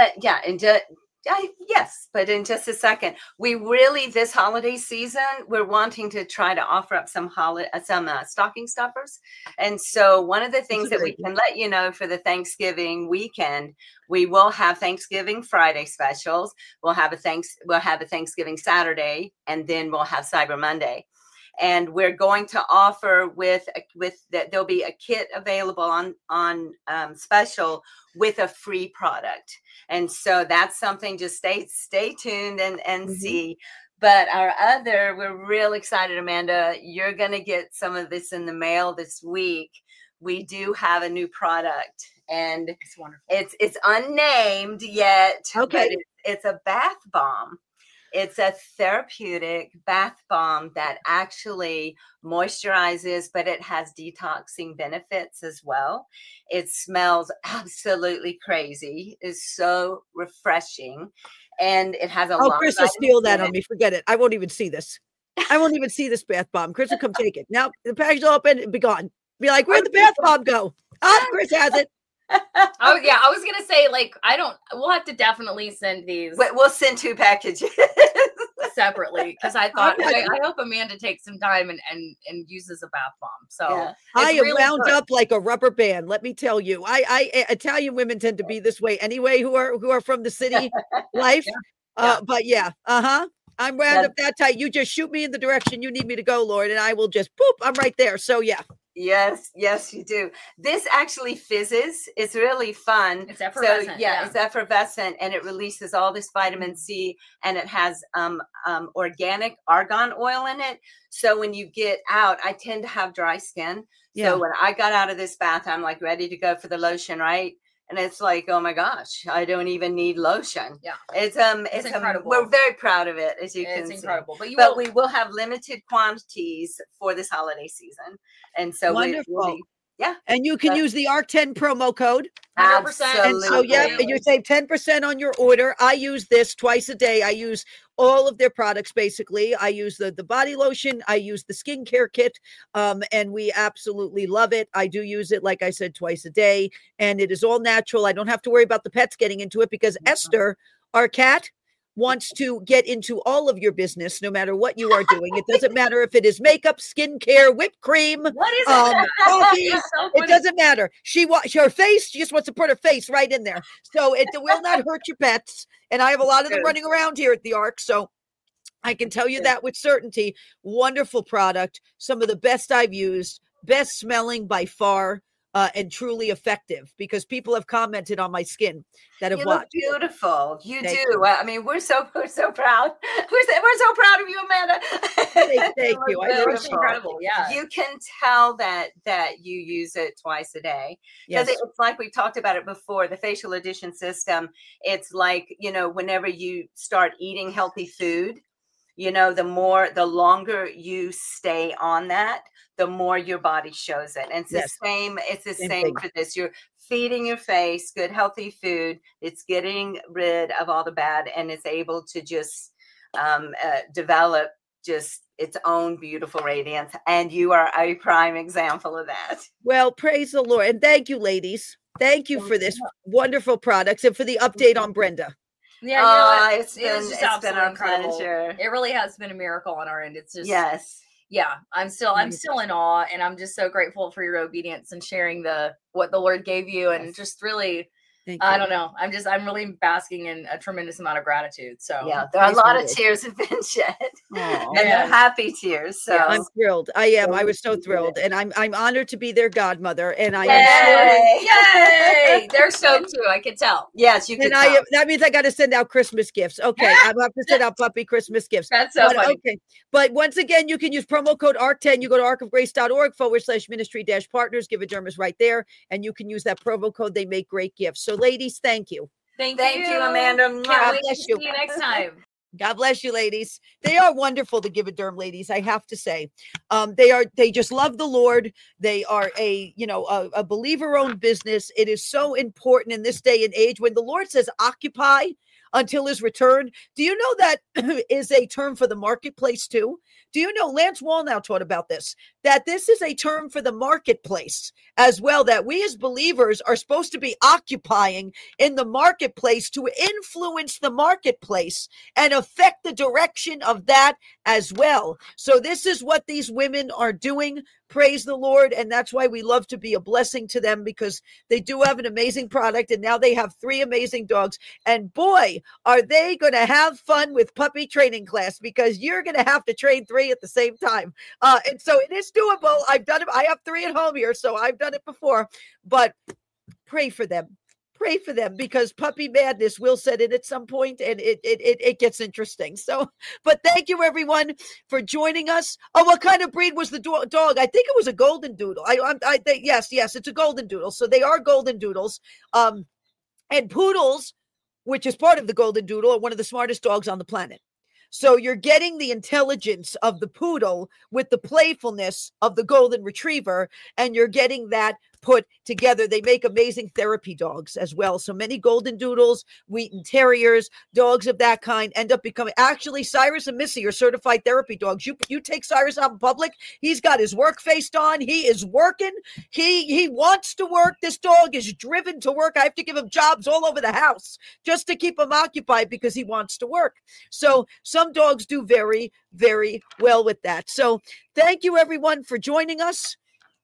yes, but in just a second, we really, this holiday season, we're wanting to try to offer up some stocking stuffers. And so one of the things that we can let you know for the Thanksgiving weekend, we will have Thanksgiving Friday specials. We'll have a Thanksgiving Saturday, and then we'll have Cyber Monday. And we're going to offer with that there'll be a kit available on special with a free product. And so that's something, just stay tuned and see. But we're real excited, Amanda. You're going to get some of this in the mail this week. We do have a new product, and it's wonderful. It's unnamed yet. Okay. But it's a bath bomb. It's a therapeutic bath bomb that actually moisturizes, but it has detoxing benefits as well. It smells absolutely crazy. It's so refreshing. And it has a lot of Chris will steal that on me. Forget it. I won't even see this. I won't even see this bath bomb. Chris will come take it. Now the package will open and be gone. Be like, where'd the bath bomb go? Chris has it. Oh yeah, I was gonna say, like, we'll have to definitely send these. We'll send 2 packages separately, because I thought I hope Amanda takes some time and uses a bath bomb. So I am wound up like a rubber band. Let me tell you, I Italian women tend to be this way anyway, who are from the city life. But I'm wound up that tight. You just shoot me in the direction you need me to go, Lord, and I will just poop. I'm right there. So yeah. Yes, you do. This actually fizzes. It's really fun. It's effervescent. So, it's effervescent, and it releases all this vitamin C, and it has organic argan oil in it. So when you get out, I tend to have dry skin. So when I got out of this bath, I'm like ready to go for the lotion, right? And it's like, oh my gosh, I don't even need lotion. Yeah, it's incredible. We're very proud of it, as you can see. It's incredible. But we will have limited quantities for this holiday season, and so wonderful. Yeah. And you can use the ARC10 promo code. 100%. And so, and you save 10% on your order. I use this twice a day. I use all of their products, basically. I use the body lotion. I use the skincare kit. And we absolutely love it. I do use it, like I said, twice a day. And it is all natural. I don't have to worry about the pets getting into it because Esther, our cat, wants to get into all of your business, no matter what you are doing. It doesn't matter if it is makeup, skincare, whipped cream, What is coffee. It's so It funny. doesn't matter. Her face, she just wants to put her face right in there. So it will not hurt your pets. And I have a lot of them Good. running around here at the Ark. So I can tell you that with certainty. Wonderful product. Some of the best I've used, best smelling by far. And truly effective, because people have commented on my skin that have You look watched. beautiful. You Thank do. you. I mean, we're so proud. We're so proud of you, Amanda. Thank you. I It's appreciate it. incredible. Yeah. You can tell that you use it twice a day. Yes. Because it's like we talked about it before, the facial addition system. It's like, whenever you start eating healthy food, the longer you stay on that, the more your body shows it. And it's Yes. the Same same thing. for this. You're feeding your face good, healthy food. It's getting rid of all the bad, and it's able to just develop just its own beautiful radiance. And you are a prime example of that. Well, praise the Lord. And thank you, ladies. Thank you for this wonderful products and for the update on Brenda. Yeah, you know what? It's It was been just absolutely our incredible. pleasure. It really has been a miracle on our end. It's just Yes. yeah, I'm still in awe, and I'm just so grateful for your obedience and sharing what the Lord gave you, and just really, Thank you. I don't know, I'm really basking in a tremendous amount of gratitude. So Yeah, there are a Praise lot the of Lord. tears have been shed, Aw. and they're happy tears. So Yeah, I'm thrilled. I am. I So was so thrilled, and I'm honored to be their godmother. And I am Yay! Yay! Yay! They're stoked too. I could tell. yes, you can. and I am, that means I got to send out Christmas gifts. Okay, I have to send out puppy Christmas gifts. That's so But, funny. okay, but once again, you can use promo code ARK10. You go to arkofgrace.org/ministry-partners. Give a Dermis right there, and you can use that promo code. They make great gifts. So, ladies, thank you. Thank you, Amanda. Can't God wait to bless see you. you next time. God bless you, ladies. They are wonderful, the Give a Derm ladies. I have to say, they just love the Lord. They are a believer-owned business. It is so important in this day and age when the Lord says occupy until his return. Do you know that is a term for the marketplace too? Do you know Lance Wallnau taught about this, that this is a term for the marketplace as well, that we as believers are supposed to be occupying in the marketplace to influence the marketplace and affect the direction of that as well. So this is what these women are doing. Praise the Lord. And that's why we love to be a blessing to them, because they do have an amazing product. And now they have 3 amazing dogs. And boy, are they going to have fun with puppy training class, because you're going to have to train 3 at the same time. And so it is doable. I've done it. I have 3 at home here, so I've done it before. But pray for them. Pray for them, because puppy madness will set in at some point, and it gets interesting. So, but thank you everyone for joining us. Oh, what kind of breed was the dog? I think it was a golden doodle. Yes, it's a golden doodle. So they are golden doodles. And poodles, which is part of the golden doodle, are one of the smartest dogs on the planet. So you're getting the intelligence of the poodle with the playfulness of the golden retriever, and you're getting that put together. They make amazing therapy dogs as well. So many golden doodles, Wheaten Terriers, dogs of that kind end up becoming, actually Cyrus and Missy are certified therapy dogs. You take Cyrus out in public, he's got his work face on. He is working. He wants to work. This dog is driven to work. I have to give him jobs all over the house just to keep him occupied, because he wants to work. So some dogs do very, very well with that. So thank you everyone for joining us.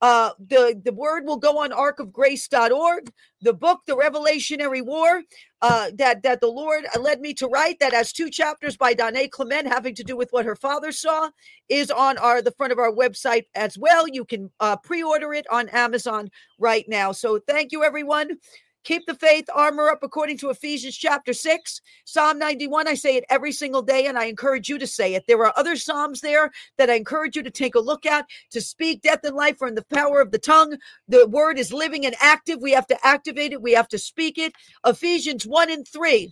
The word will go on arkofgrace.org. The book, The Revelationary War, that the Lord led me to write, that has 2 chapters by Danae Clement having to do with what her father saw, is on the front of our website as well. You can pre-order it on Amazon right now. So thank you, everyone. Keep the faith, armor up according to Ephesians chapter 6. Psalm 91, I say it every single day, and I encourage you to say it. There are other Psalms there that I encourage you to take a look at. To speak death and life are in the power of the tongue. The word is living and active. We have to activate it. We have to speak it. Ephesians 1 and 3.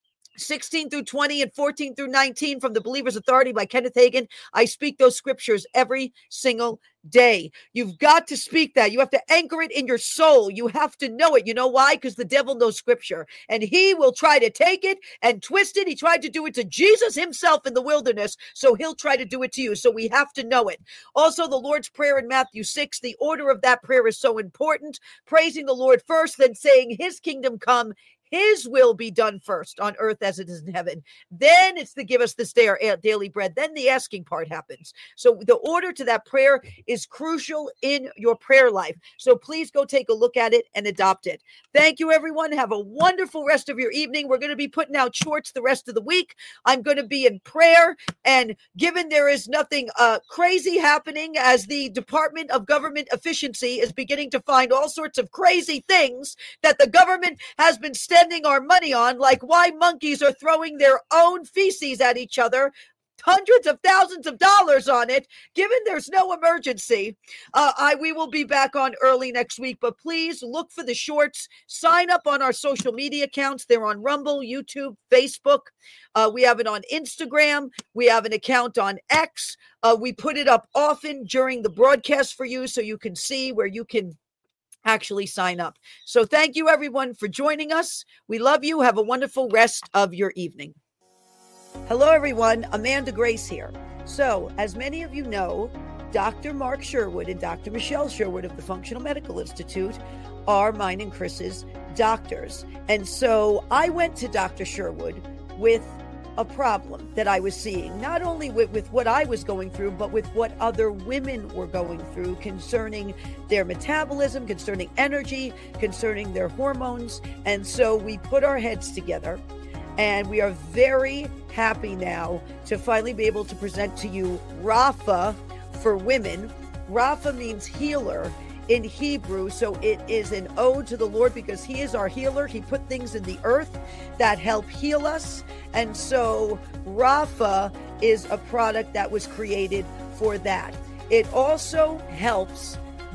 16 through 20 and 14 through 19 from the Believer's Authority by Kenneth Hagin. I speak those scriptures every single day. You've got to speak that. You have to anchor it in your soul. You have to know it. You know why? Because the devil knows scripture, and he will try to take it and twist it. He tried to do it to Jesus himself in the wilderness, so he'll try to do it to you. So we have to know it. Also, the Lord's Prayer in Matthew 6, the order of that prayer is so important. Praising the Lord first, then saying his kingdom come, his will be done first on earth as it is in heaven. Then it's to give us this day our daily bread. Then the asking part happens. So the order to that prayer is crucial in your prayer life. So please go take a look at it and adopt it. Thank you, everyone. Have a wonderful rest of your evening. We're going to be putting out shorts the rest of the week. I'm going to be in prayer. And given there is nothing crazy happening, as the Department of Government Efficiency is beginning to find all sorts of crazy things that the government has been spending our money on, like why monkeys are throwing their own feces at each other, hundreds of thousands of dollars on it, given there's no emergency. We will be back on early next week, but please look for the shorts. Sign up on our social media accounts. They're on Rumble, YouTube, Facebook. We have it on Instagram. We have an account on X. We put it up often during the broadcast for you so you can see where you can actually sign up. So thank you, everyone, for joining us. We love you. Have a wonderful rest of your evening. Hello, everyone. Amanda Grace here. So, as many of you know, Dr. Mark Sherwood and Dr. Michelle Sherwood of the Functional Medical Institute are mine and Chris's doctors. And so I went to Dr. Sherwood with a problem that I was seeing, not only with what I was going through, but with what other women were going through concerning their metabolism, concerning energy, concerning their hormones. And so we put our heads together, and we are very happy now to finally be able to present to you Rapha for women. Rapha means healer in Hebrew, so it is an ode to the Lord because he is our healer. He put things in the earth that help heal us. And so Rapha is a product that was created for that. It also helps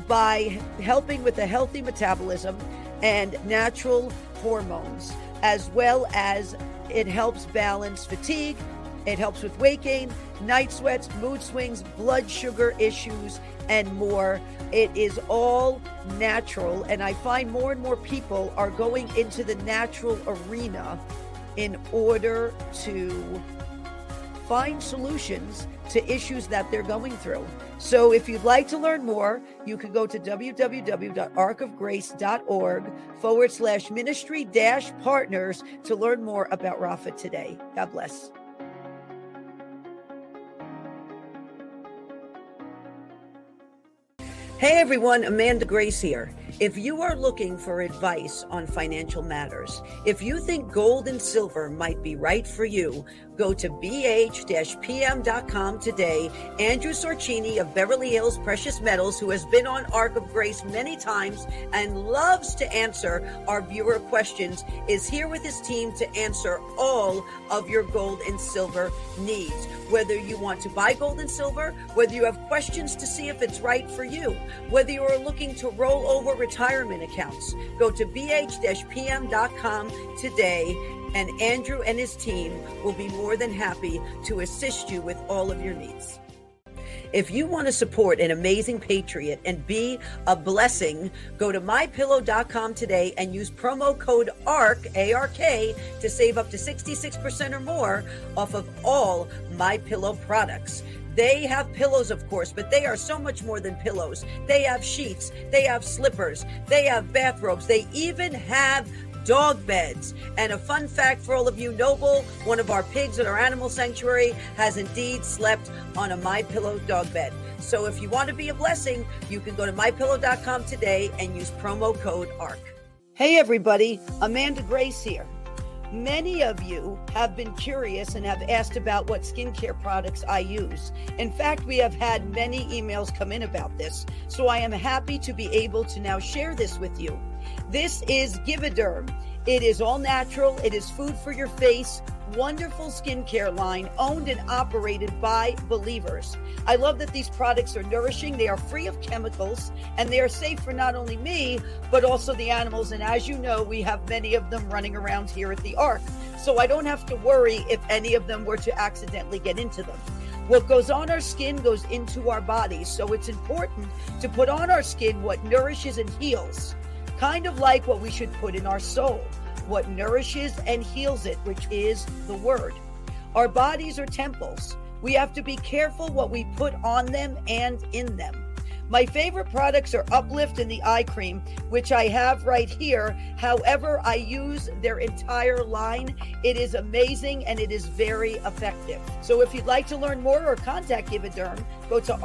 by helping with a healthy metabolism and natural hormones, as well as it helps balance fatigue. It helps with weight gain, night sweats, mood swings, blood sugar issues, and more. It is all natural, and I find more and more people are going into the natural arena in order to find solutions to issues that they're going through. So if you'd like to learn more, you can go to www.arkofgrace.org/ministry-partners to learn more about Rapha today. God bless. Hey everyone, Amanda Grace here. If you are looking for advice on financial matters, if you think gold and silver might be right for you, go to bh-pm.com today. Andrew Sorcini of Beverly Hills Precious Metals, who has been on Ark of Grace many times and loves to answer our viewer questions, is here with his team to answer all of your gold and silver needs. Whether you want to buy gold and silver, whether you have questions to see if it's right for you, whether you are looking to roll over retirement accounts, go to bh-pm.com today, and Andrew and his team will be more than happy to assist you with all of your needs. If you want to support an amazing patriot and be a blessing, go to mypillow.com today and use promo code ARK, A-R-K, to save up to 66% or more off of all MyPillow products. They have pillows, of course, but they are so much more than pillows. They have sheets, they have slippers, they have bathrobes, they even have dog beds. And a fun fact for all of you, Noble, one of our pigs at our animal sanctuary, has indeed slept on a MyPillow dog bed. So if you want to be a blessing, you can go to mypillow.com today and use promo code ARK. Hey everybody, Amanda Grace here. Many of you have been curious and have asked about what skincare products I use. In fact, we have had many emails come in about this, so I am happy to be able to now share this with you. This is Givauderm. It is all natural. It is food for your face. Wonderful skincare line owned and operated by believers. I love that these products are nourishing. They are free of chemicals, and they are safe for not only me, but also the animals. And as you know, we have many of them running around here at the Ark. So I don't have to worry if any of them were to accidentally get into them. What goes on our skin goes into our bodies. So it's important to put on our skin what nourishes and heals. Kind of like what we should put in our soul, what nourishes and heals it, which is the word. Our bodies are temples. We have to be careful what we put on them and in them. My favorite products are Uplift and the eye cream, which I have right here. However, I use their entire line. It is amazing and it is very effective. So if you'd like to learn more or contact Give a Derm, go to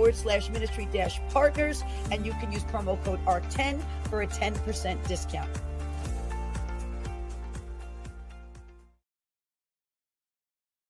arkofgrace.org/ministry-partners, and you can use promo code ARK10 for a 10% discount.